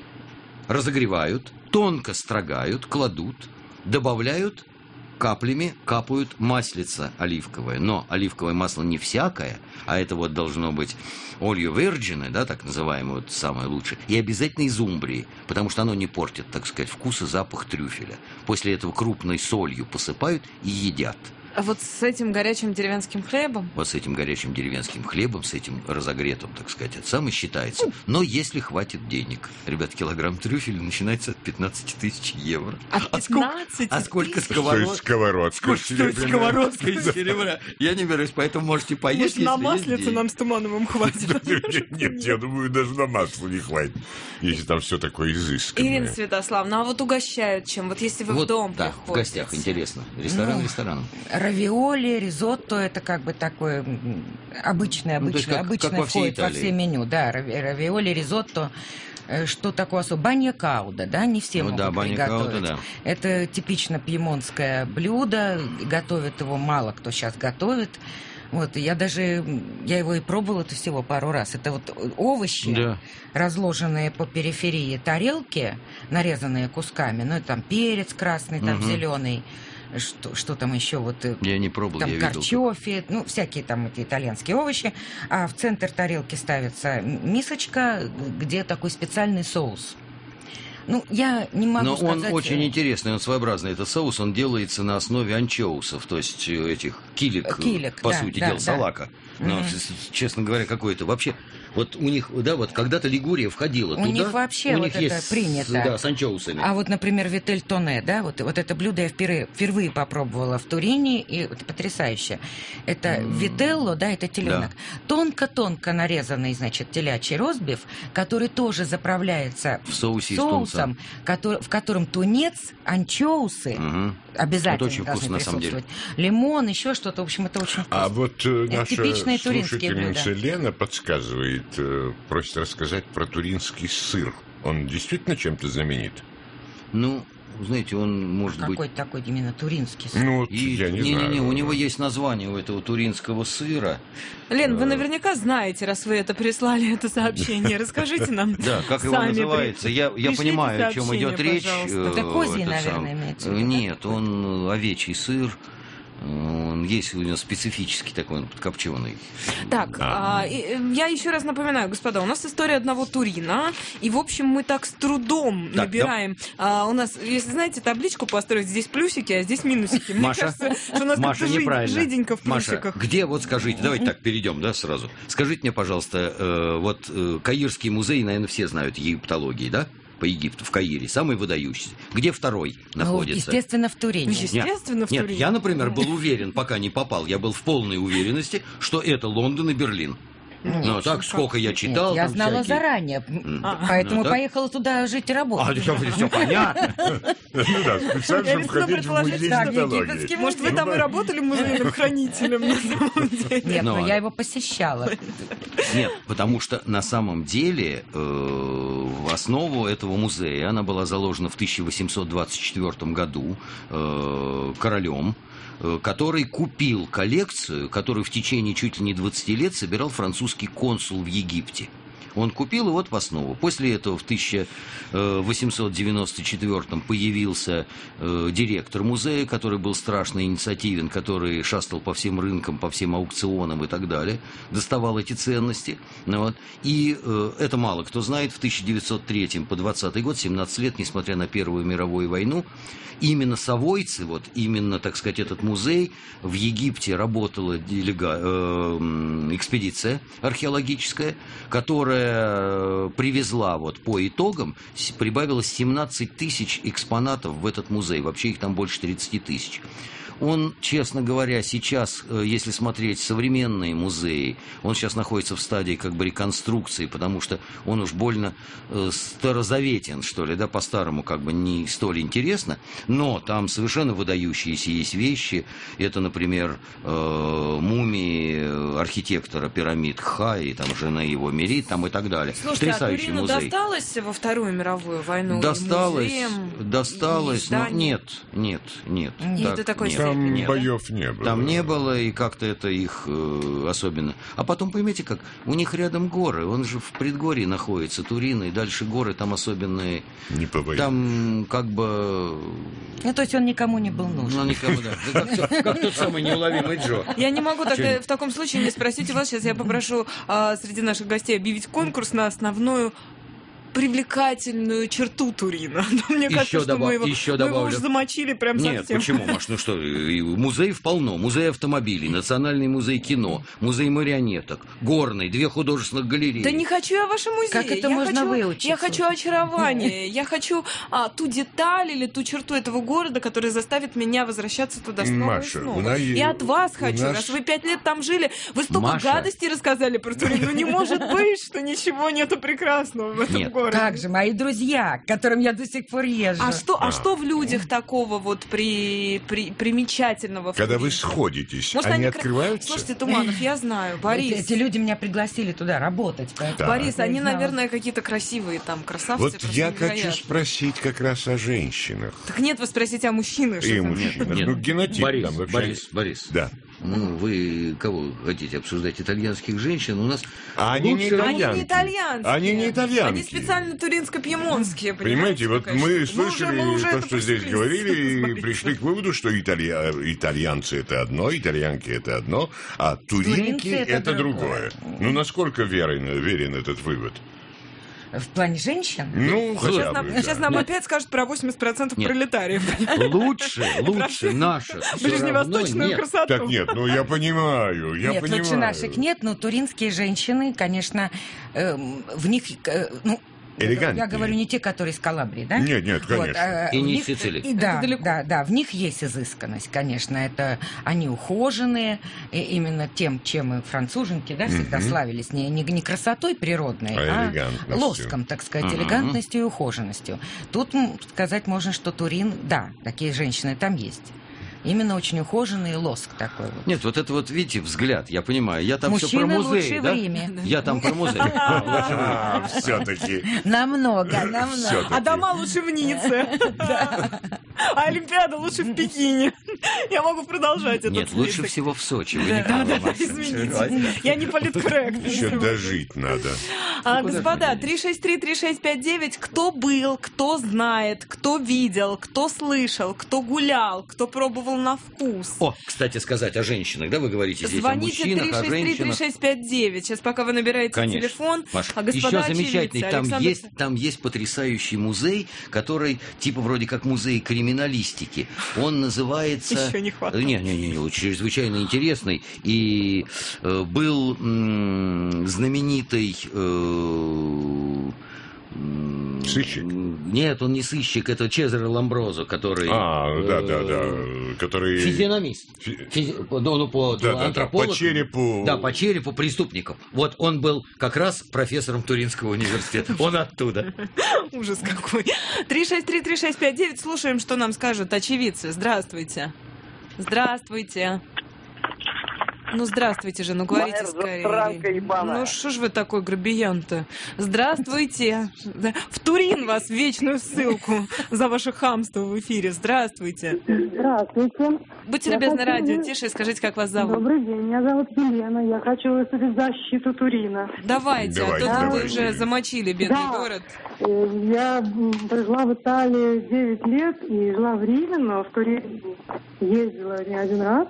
Разогревают, тонко строгают, кладут, добавляют каплями, капают маслица оливковое. Но оливковое масло не всякое, а это вот должно быть олью virgine, да, так называемое, вот самое лучшее. И обязательно из Умбрии, потому что оно не портит, так сказать, вкус и запах трюфеля. После этого крупной солью посыпают и едят. А вот с этим горячим деревенским хлебом? Вот с этим горячим деревенским хлебом, с этим разогретым, так сказать, это самое считается. Но если хватит денег. Ребят, килограмм трюфеля начинается от пятнадцати тысяч евро. От А сколько, пятнадцати а сколько тысяч? Что сковород? есть сковородка Сколько стоит серебряная? сковородка из серебра? Я не берусь, поэтому можете поесть, Может, на если есть маслице деньги. нам с Тумановым хватит? Нет, нет, я думаю, даже на масло не хватит, если там все такое Ирина изысканное. Святославовна, а вот угощают чем? Вот если вы Вот, в дом да, приходите. в гостях, интересно. Ресторан Ну, рестораном. Равиоли, ризотто, это как бы такое м, обычное, Ну, то есть обычное, как- обычное как во всей входит во Италии. все меню. Да, рави- равиоли, ризотто. Э, Что такое особо? Банья кауда, да, не все Ну могут да, банья приготовить. кауда, да. Это типично пьемонтское блюдо, готовит его мало кто сейчас готовит. Вот, и я даже, я его и пробовала это всего пару раз. Это вот овощи, Да. разложенные по периферии тарелки, нарезанные кусками, ну, и там перец красный, там Мгм. зеленый, что, что там еще, вот... Я не пробовал, там я видел. карчофи, ну, всякие там эти итальянские овощи, а в центр тарелки ставится мисочка, где такой специальный соус. Ну, я не могу Но сказать... он очень интересный, он своеобразный. Этот соус, он делается на основе анчоусов, то есть этих килек, Килек, по да, сути да, дела, да. салака. Но, Мгм. честно говоря, какой-то вообще... Вот у них, да, вот когда-то Лигурия входила У туда. них вообще у вот них это есть, принято. Да, с анчоусами. А вот, например, витель тоне, да, вот, вот это блюдо я впервые, впервые попробовала в Турине, и это потрясающе. Это М. вителло, да, это теленок. Тонко-тонко нарезанный, значит, телячий ростбиф, который тоже заправляется В соусе из соусом, тунца. который, в котором тунец, анчоусы Мгм. обязательно Это очень должны вкусно, на самом деле. присутствовать. Лимон, еще что-то, в общем, это очень вкусно. А вот э, Это наша типичные туринские слушательница блюда. Лена подсказывает, э, просит рассказать про туринский сыр. Он действительно чем-то знаменит? Ну, знаете, он может быть... Какой такой именно туринский сыр? Ну, вот И, я не, не, знаю. не, не, у него есть название у этого туринского сыра. Лен, вы Э. наверняка знаете, раз вы это прислали, это сообщение. Расскажите нам. Да, как его сами. называется? Я, я Пришлите понимаю, о чем сообщение, идет речь. пожалуйста. э, Это козий, этот наверное, сам. имеется в Э, виду, да? Нет, он овечий сыр. Он есть у него специфический такой, он подкопченый. Так, А. а, и, э, я еще раз напоминаю, господа, у нас история одного Турина, и, в общем, мы так с трудом Так, набираем. А, у нас, если знаете, табличку построить, здесь плюсики, а здесь минусики. Мне Маша, кажется, что у нас Маша, как-то жи- неправильно. жиденько в Маша, плюсиках. где, вот скажите, давайте так перейдем, да, сразу. Скажите мне, пожалуйста, э, вот э, Каирский музей, наверное, все знают египтологии, да? По Египту, в Каире, самый выдающийся. Где второй Ну, находится? естественно, в Турине. Естественно, в Нет, Турине. я, например, был уверен, пока не попал, я был в полной уверенности, что это Лондон и Берлин. Ну, так, сколько я читал. Нет, я там знала всякие. заранее, м, А. поэтому Ну, да. поехала туда жить и А, работать. все, все понятно. Ну да, специально, Я чтобы рискну входить в предположить, музей что этнологии. египетский Может, вы там и работали музейным хранителем на самом деле? Нет, Ну, но а- я его посещала. Нет, потому что на самом деле э, в основу этого музея она была заложена в тысяча восемьсот двадцать четвёртом году э, королем, э, который купил коллекцию, которую в течение чуть ли не двадцати лет собирал французский консул в Египте. Он купил и вот в основу. После этого в тысяча восемьсот девяносто четвёртом появился э, директор музея, который был страшно инициативен, который шастал по всем рынкам, по всем аукционам и так далее, доставал эти ценности. Ну, вот. И э, это мало кто знает, в тысяча девятьсот третьем по двадцатый год, семнадцать лет, несмотря на Первую мировую войну, именно совойцы, вот именно, так сказать, этот музей, в Египте работала делега, э, экспедиция археологическая, которая привезла вот по итогам, с- прибавилось семнадцать тысяч экспонатов в этот музей, вообще их там больше тридцати тысяч. Он, честно говоря, сейчас, э, если смотреть современные музеи, он сейчас находится в стадии как бы реконструкции, потому что он уж больно э, старозаветен, что ли, да, по-старому как бы не столь интересно, но там совершенно выдающиеся есть вещи. Это, например, э, мумии архитектора пирамид Хаи, там жена его Мерит, там и так далее. Слушайте, а Потрясающий Турину музей. досталось во Вторую мировую войну? И Досталось, музеям, досталось, и но изданиям? нет, нет, нет. И так до такой нет. Там Нет. боев не было. Там не было, и как-то это их э, особенно. А потом, поймите как, у них рядом горы, он же в предгорье находится, Турин, и дальше горы там особенные. Не по войне. Там как бы... Ну, то есть он никому не был нужен. Ну, никому, да. Да как, тот- как тот самый неуловимый Джо. Я не могу тогда Чё-нибудь? в таком случае не спросить у вас. Сейчас я попрошу а, среди наших гостей объявить конкурс на основную привлекательную черту Турина. Мне Еще кажется, что добав- мы его, еще мы его добавлю. уже замочили прям Нет, совсем. почему, Маш, ну что, и музеев полно, музей автомобилей, Национальный музей кино, музей марионеток, Горный, две художественных галереи. Да не хочу я ваши музеи. Как это я можно хочу, выучиться? Я хочу очарование. Я хочу а, ту деталь или ту черту этого города, которая заставит меня возвращаться туда снова Маша, и снова. у нас- И от вас у хочу. нас- Раз вы пять лет там жили, вы столько Маша. гадостей рассказали про Турин. Ну не может быть, что ничего нету прекрасного в этом Нет. городе. Как же, мои друзья, к которым я до сих пор езжу. А что, а А. что в людях такого вот при, при, примечательного? в Когда вы Турине? сходитесь, Может, они они кра- открываются? Слушайте, Туманов, я знаю, Вот Борис. Эти люди меня пригласили туда работать. поэтому Да. Борис, я они, знала. наверное, какие-то красивые там красавцы. Вот просто я хочу невероятные. спросить как раз о женщинах. Так нет, вы спросите о мужчинах. что И там. мужчинах. Нет. Ну, генотип Борис, там вообще. Борис, Борис. Да. Ну, вы кого хотите обсуждать? Итальянских женщин? У нас А они не лучше- итальянки. Они не итальянские. Они не итальянки. Они специально туринско-пьемонтские. Понимаете, вот какая мы штука. слышали Мы уже- мы уже то, это что здесь прошли. говорили, и Смотрите. пришли к выводу, что италья... итальянцы это одно, итальянки это одно, а туринки Туринцы это это другое. другое. Ну, насколько верен, верен этот вывод? В плане женщин? Ну, Сейчас хотя нам, бы, сейчас да. нам Нет. опять скажут про восемьдесят процентов Нет. пролетариев. лучше, лучше наших. всё Ближневосточную равно нет. красоту. Так нет, ну я понимаю, я нет, понимаю. лучше наших нет, но туринские женщины, конечно, эм, в них, э, ну, Элегантнее. я говорю не те, которые из Калабрии, да? Нет, нет, конечно. а, И в не них- из Сицилии. и да, Это далеко. да, да, в них есть изысканность, конечно, это они ухоженные, и именно тем, чем и француженки, да, всегда Мгм. славились, не, не, не красотой природной, А а, элегантностью. лоском, так сказать, Мгм. элегантностью и ухоженностью. Тут м, сказать можно, что Турин, да, такие женщины там есть. Именно очень ухоженный лоск такой вот. Нет, вот это вот, видите, взгляд, я понимаю. Я там все про Мужчины музей, лучшие в да? Риме. Я там про музей. А, все-таки. Намного, намного. А дома лучше в Ницце. А Олимпиада лучше в Пекине. Я могу продолжать этот Нет, лучше список. всего в Сочи. Вы не Да, да, правы, да, Маша. извините. Я не политкоррект. Еще дожить надо. А, куда господа, же мы три шесть три три шесть пять девять, кто был, кто знает, кто видел, кто слышал, кто гулял, кто пробовал на вкус. О, кстати, сказать о женщинах, да, вы говорите здесь Звоните о мужчинах, три о шесть три три женщинах. шесть пять девять. Сейчас пока вы набираете Конечно. телефон. Маша, А господа еще замечательный, очевидцы, там Александр- есть, там есть потрясающий музей, который типа вроде как музей криминалистики. Он называется... Еще не хватает. Не, не, не, не, чрезвычайно интересный. И э, был м, знаменитый... э, м, Сыщик? Нет, он не сыщик, это Чезаре Ламброзо, который... А, да, да, э, да. Который... Физиономист. Фи- Физи- ну, ну, по Да, да, да, антрополог. по черепу. Да, по черепу преступников. Вот он был как раз профессором Туринского университета. Он оттуда. Ужас какой. три шесть три три шесть пять девять. Слушаем, что нам скажут очевидцы. Здравствуйте. Здравствуйте. Ну, здравствуйте же, ну говорите скорее. Ну, что ж вы такой грубиян-то? Здравствуйте. Да, в Турин вас, вечную ссылку за ваше хамство в эфире. Здравствуйте. Здравствуйте. Будьте Я любезны, хочу- радио тише и скажите, как вас зовут. Добрый день, меня зовут Елена. Я хочу выступить в защиту Турина. Давайте, Давайте, а то вы давайте. уже замочили бедный Да. город. Э, Я м, прожила в Италии девять лет и жила в Риме, но в Турин ездила не один раз.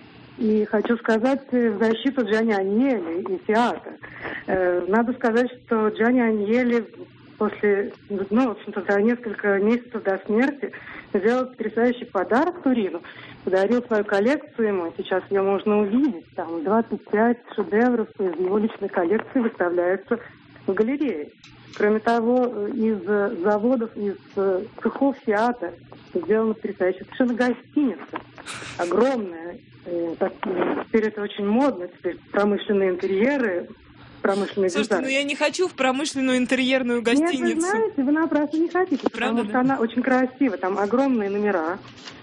И хочу сказать э, в защиту Джани Аньелли и театра. Э, Надо сказать, что Джани Аньелли после, ну, в общем-то, за несколько месяцев до смерти сделал потрясающий подарок Турину. Подарил свою коллекцию ему. Сейчас ее можно увидеть. Там двадцать пять шедевров из его личной коллекции выставляются в галерее. Кроме того, из э, заводов, из э, цехов Фиата сделана потрясающая совершенно гостиница. Огромная. Э, так, э, теперь это очень модно. Теперь промышленные интерьеры, промышленный Слушайте, дизайн. ну я не хочу в промышленную интерьерную Нет, вы гостиницу. знаете, вы напрасно не хотите, Правда, потому что да? она очень красивая. Там огромные номера,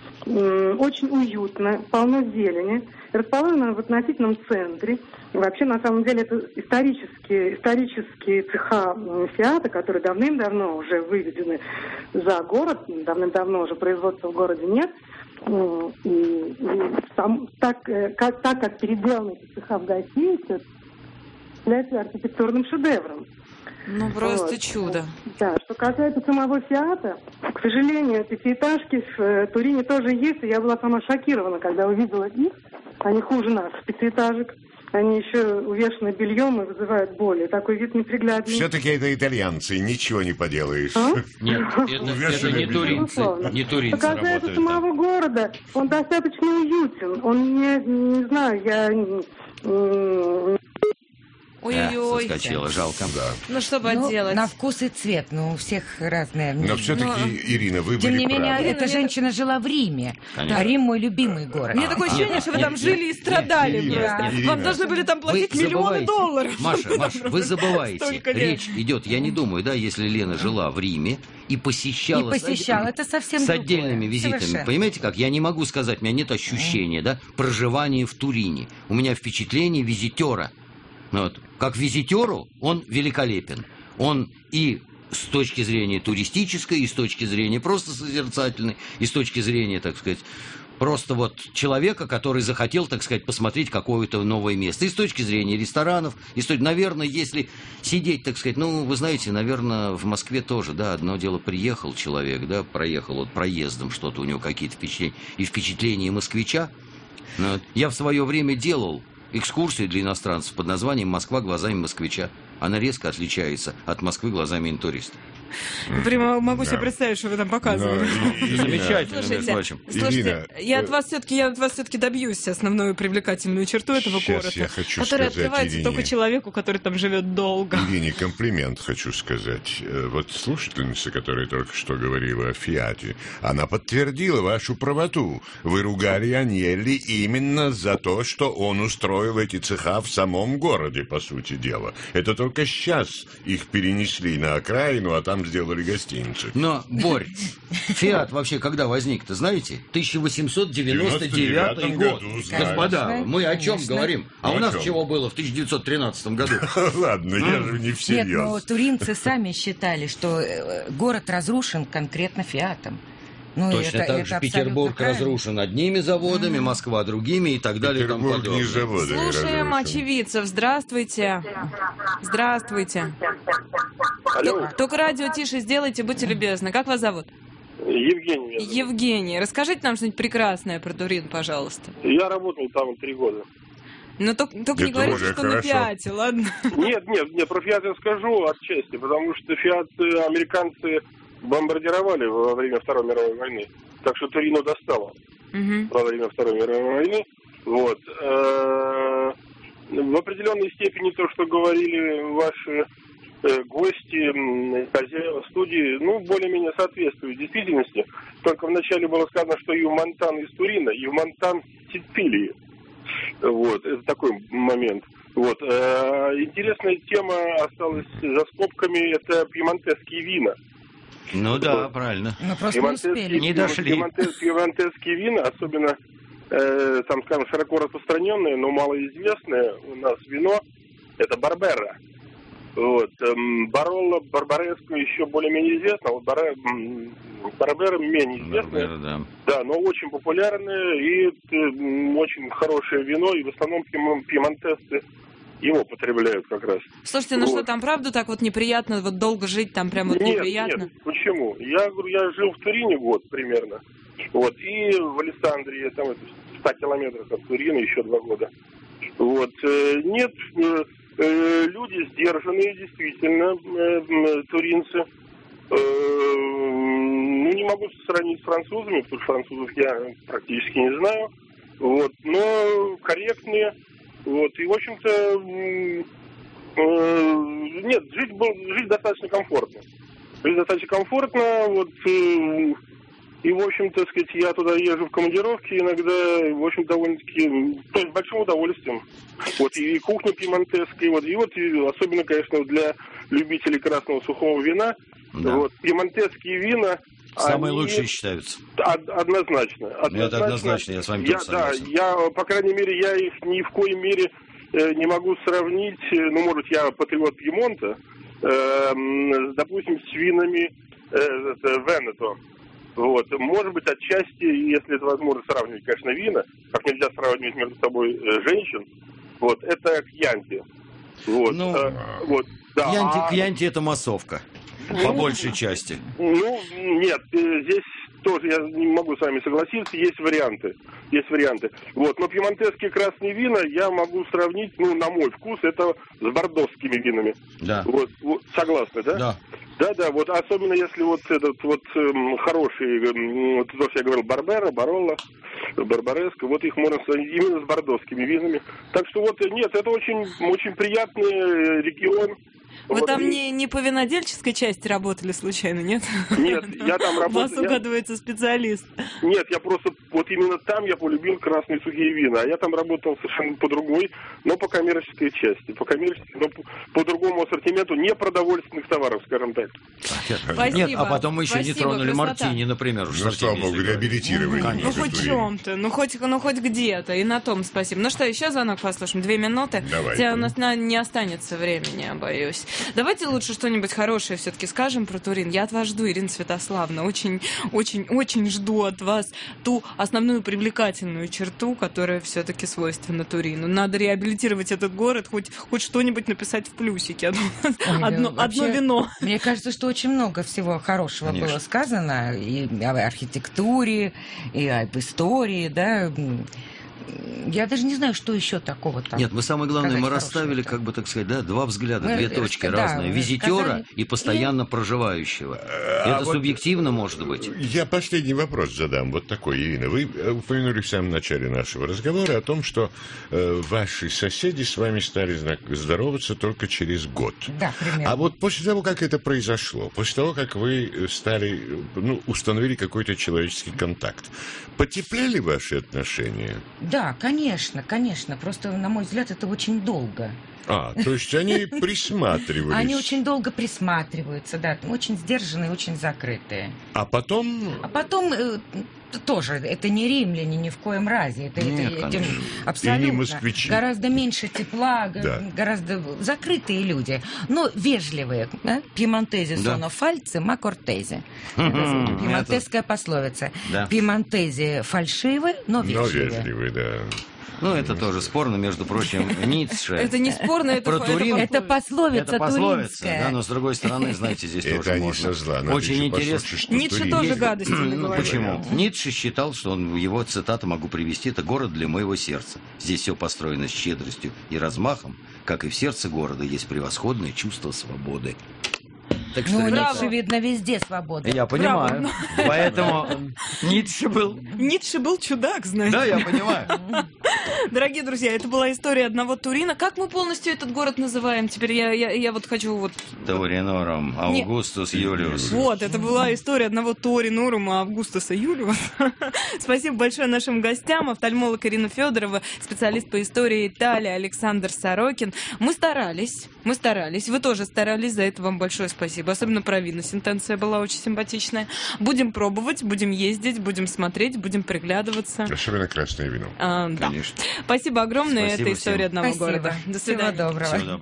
м, очень уютно, полно зелени. Расположена в относительном центре. И вообще, на самом деле, это исторические, исторические цеха м, Фиата, которые давным-давно уже выведены за город. Давным-давно уже производства в городе нет. М, И, и сам- так, э, как, так как переделаны эти цеха в гостинице, является архитектурным шедевром. Ну просто Вот. чудо. Да, что касается самого Фиата, к сожалению, пятиэтажки в э, Турине тоже есть, и я была сама шокирована, когда увидела их. Они хуже наших пятиэтажек. Они еще увешаны бельем и вызывают боль. И такой вид неприглядный. Все-таки это итальянцы, ничего не поделаешь. А? Нет, это, это Увешанный не бельем. туринцы. Безусловно. Не Что туринцы касается работают там. самого города, он достаточно уютен. Он не, не знаю, я м, м, Да, Ой-ой-ой. соскочила, жалко. Да. Ну что Ну, поделать? на вкус и цвет, ну, у всех разные. Но все-таки, Ну, Ирина, вы Тем были не менее, правы. эта женщина жила в Риме. Конечно. А Рим мой любимый город. Мне такое ощущение, что вы там нет, жили и нет, страдали Ирина, просто. Ирина. Вам должны были там платить Вы миллионы забываете. долларов. Маша, Маша, вы забываете. Столько лет. Речь идет, я не думаю, да, если Лена жила в Риме и посещала... И посещала, это совсем с другое. отдельными визитами. Совершенно. Понимаете как? Я не могу сказать, у меня нет ощущения, да, проживания в Турине. У меня впечатление визитера. Вот. Как визитеру он великолепен. Он и с точки зрения туристической, и с точки зрения просто созерцательной, и с точки зрения, так сказать, просто вот человека, который захотел, так сказать, посмотреть какое-то новое место. И с точки зрения ресторанов, и с точки... наверное, если сидеть, так сказать, ну, вы знаете, наверное, в Москве тоже, да, одно дело, приехал человек, да, проехал вот проездом что-то, у него какие-то впечатления, и впечатления москвича. Но я в свое время делал экскурсию для иностранцев под названием «Москва глазами москвича». Она резко отличается от Москвы глазами интуриста. Прямо могу Да. себе представить, что вы там показывали. Замечательно, между Слушайте, прочим. слушайте, Ирина, я э, от вас все-таки, я от вас все-таки добьюсь основную привлекательную черту этого Сейчас города, я хочу которая сказать открывается Ирине. только человеку, который там живет долго. Ирине комплимент хочу сказать. Э, Вот слушательница, которая только что говорила о «Фиате», она подтвердила вашу правоту. Вы ругали Аньелли именно за то, что он устроил эти цеха в самом городе, по сути дела. Это только сейчас их перенесли на окраину, а там сделали гостиницу. Но, Борь, «Фиат» вообще когда возник-то, знаете? тысяча восемьсот девяносто девятый год. году, знаю. Господа, мы о чем Конечно. говорим? А Ну, у о нас чем? чего было в тысяча девятьсот тринадцатом году? Ладно, я же не Нет, всерьез. но туринцы сами считали, что э, город разрушен конкретно «Фиатом». Ну, Точно это- так это же абсолютно Петербург правильно. разрушен одними заводами, Москва другими и так далее и тому Петербург не подобное. заводами Слушаем разрушен. очевидцев. Здравствуйте. Здравствуйте. Алло, Только радио тише сделайте, будьте любезны. Как вас зовут? Евгений. меня зовут. Евгений. Расскажите нам что-нибудь прекрасное про Турин, пожалуйста. Я работаю там три года. Но только, только не Это говорите, уже что на хорошо. Фиате, ладно? Нет, нет, нет, про «Фиат» я скажу отчасти, потому что «Фиат» американцы бомбардировали во время Второй мировой войны. Так что Турину достало Мгм. во время Второй мировой войны. Вот. Э, В определенной степени то, что говорили ваши э, гости, м, хозяева студии, ну, более-менее соответствует действительности. Только вначале было сказано, что Ювмонтан из Турина, Ювмонтан Сицилии. Вот, это такой момент. Вот. Э, Интересная тема осталась за скобками, это пьемонтесские вина. Ну да, правильно. Мы просто не успели. Не дошли. Пьемонтес- Пьемонтесские вина, особенно, э, там, скажем, широко распространенное, но малоизвестное у нас вино, это Барбера. Вот. эм, Баролло, Барбареско еще более-менее известно, а вот Баре- м, Барбера менее известное. Барбера, да. Да, но очень популярное и э, м, очень хорошее вино, и в основном пьем- пьемонтесцы его потребляют как раз. Слушайте, ну Вот. что, там правда так вот неприятно вот долго жить, там прям вот Нет, неприятно? нет, почему? Я говорю, я жил в Турине год примерно. Вот, и в Александрии, там это в ста километрах от Турина, еще два года. Вот, э, нет, э, э, люди сдержанные, действительно, э, м, туринцы. Э, ну, не могу сравнить с французами, потому что французов я практически не знаю. Вот, но корректные. Вот, и, в общем-то, м, э, нет, жить, был, жить достаточно комфортно. Жить достаточно комфортно, вот, э, и, в общем-то, так сказать, я туда езжу в командировки иногда, в общем, довольно-таки, то есть, с большим удовольствием. Вот, и кухня пьемонтесская, вот, и вот, и особенно, конечно, для любителей красного сухого вина, Да. вот, пьемонтесские вина, Самые они- лучшие считаются. Од- Однозначно. Это однозначно, я с вами я, тоже да, согласен. я, по крайней мере, я их ни в коей мере э, не могу сравнить, э, ну, может, я патриот Пьемонта, э, м, допустим, с винами э, это, Венето. Вот. Может быть, отчасти, если это возможно сравнивать, конечно, вина, как нельзя сравнивать между собой э, женщин, вот, это Кьянти. Вот. Ну, э, вот. Да. Кьянти, а- Кьянти это массовка. По большей части. Ну, нет, э, здесь тоже я не могу с вами согласиться, есть варианты, есть варианты. Вот, но пьемонтесские красные вина я могу сравнить, ну, на мой вкус, это с бордосскими винами. Да. Вот, вот, согласны, да? Да. Да, да, вот особенно если вот этот вот эм, хороший, эм, вот то, что я говорил, Барбера, Баролло, Барбареско, вот их можно сравнить именно с бордосскими винами. Так что вот, э, нет, это очень, очень приятный э, регион. Вы Вот, там и- не, не по винодельческой части работали случайно, нет? Нет, я там У вас работал. я- угадывается специалист. Нет, я просто, вот именно там я полюбил красные сухие вина, а я там работал совершенно по другой, но по коммерческой части, по коммерческой, но по, по другому ассортименту непродовольственных товаров, скажем так. Спасибо. Нет, а потом мы еще не Спасибо, тронули красота. мартини, например. уж Ну, совсем, слава если богу, говорить. реабилитировали. Ну, Ну, конечно. хоть в чем-то, ну хоть, ну, хоть где-то, и на том спасибо. Ну что, еще звонок послушаем, две минуты. Давай. Хотя у нас на- не останется времени, я боюсь. Давайте лучше что-нибудь хорошее все-таки скажем про Турин. Я от вас жду, Ирина Святославовна. Очень, очень, очень жду от вас ту основную привлекательную черту, которая все-таки свойственна Турину. Надо реабилитировать этот город, хоть, хоть что-нибудь написать в плюсике. Ой, одно, вообще, одно вино. Мне кажется, что очень много всего хорошего Конечно. было сказано. И об архитектуре, и об истории, да. Я даже не знаю, что еще такого там. Нет, мы самое главное, мы сказать расставили, хорошего-то. как бы так сказать, да, два взгляда, Мы две раска- точки да, разные. вы Визитера сказали. и постоянно проживающего. А Это вот- субъективно может быть. Я последний вопрос задам, вот такой, Ирина. Вы э, упомянули в самом начале нашего разговора о том, что э, ваши соседи с вами стали знак- здороваться только через год. Да, примерно. А вот после того, как это произошло, после того, как вы стали, э, ну, установили какой-то человеческий контакт, потеплели ваши отношения? Да, конечно, конечно. Просто, на мой взгляд, это очень долго. А, то есть они присматривались. Они очень долго присматриваются, да, очень сдержанные, очень закрытые. А потом... А потом э, тоже, это не римляне ни в коем разе. Это, Нет, это- конечно. этим абсолютно. И не москвичи. Гораздо меньше тепла, г- Да. гораздо закрытые люди, но вежливые. Да? Пьемонтези Да. соно фальци, ма кортези. Мгм. Это пьемонтезская пословица. Да. Пьемонтези фальшивы, но Но вежливые. вежливый, да. Ну, это тоже спорно, между прочим, Ницше. Это не спорно, это Про фа- Турин. Это пословица Это пословица, туринская. да, но с другой стороны, знаете, здесь Это тоже они можно. со зла. Надо Очень еще интересно. послушать, что Ницше Турин тоже есть. гадости не Ну, говорит. почему? Ницше считал, что он, его цитату могу привести, это город для моего сердца. Здесь все построено с щедростью и размахом, как и в сердце города есть превосходное чувство свободы. Так что, Ну, ребята, Ницше, видно, везде свобода. я понимаю. Поэтому Ницше был... Ницше был чудак, знаете. Да, я понимаю. Дорогие друзья, это была история одного Турина. Как мы полностью этот город называем? Теперь я, я, я вот хочу вот... Тауринором, Не- Аугустус Юлиус. Вот, это была история одного Торинурума Августуса Юлиуса. Спасибо большое нашим гостям. Офтальмолог Ирина Федорова, специалист по истории Италии Александр Сорокин. Мы старались, мы старались. Вы тоже старались, за это вам большое спасибо. Особенно про вина. Сентенция была очень симпатичная. Будем пробовать, будем ездить, будем смотреть, будем приглядываться. Особенно красное вино. А, да. Конечно. Спасибо огромное. Спасибо Это история всем. одного Спасибо. города. До Всего свидания. доброго. Всего доброго.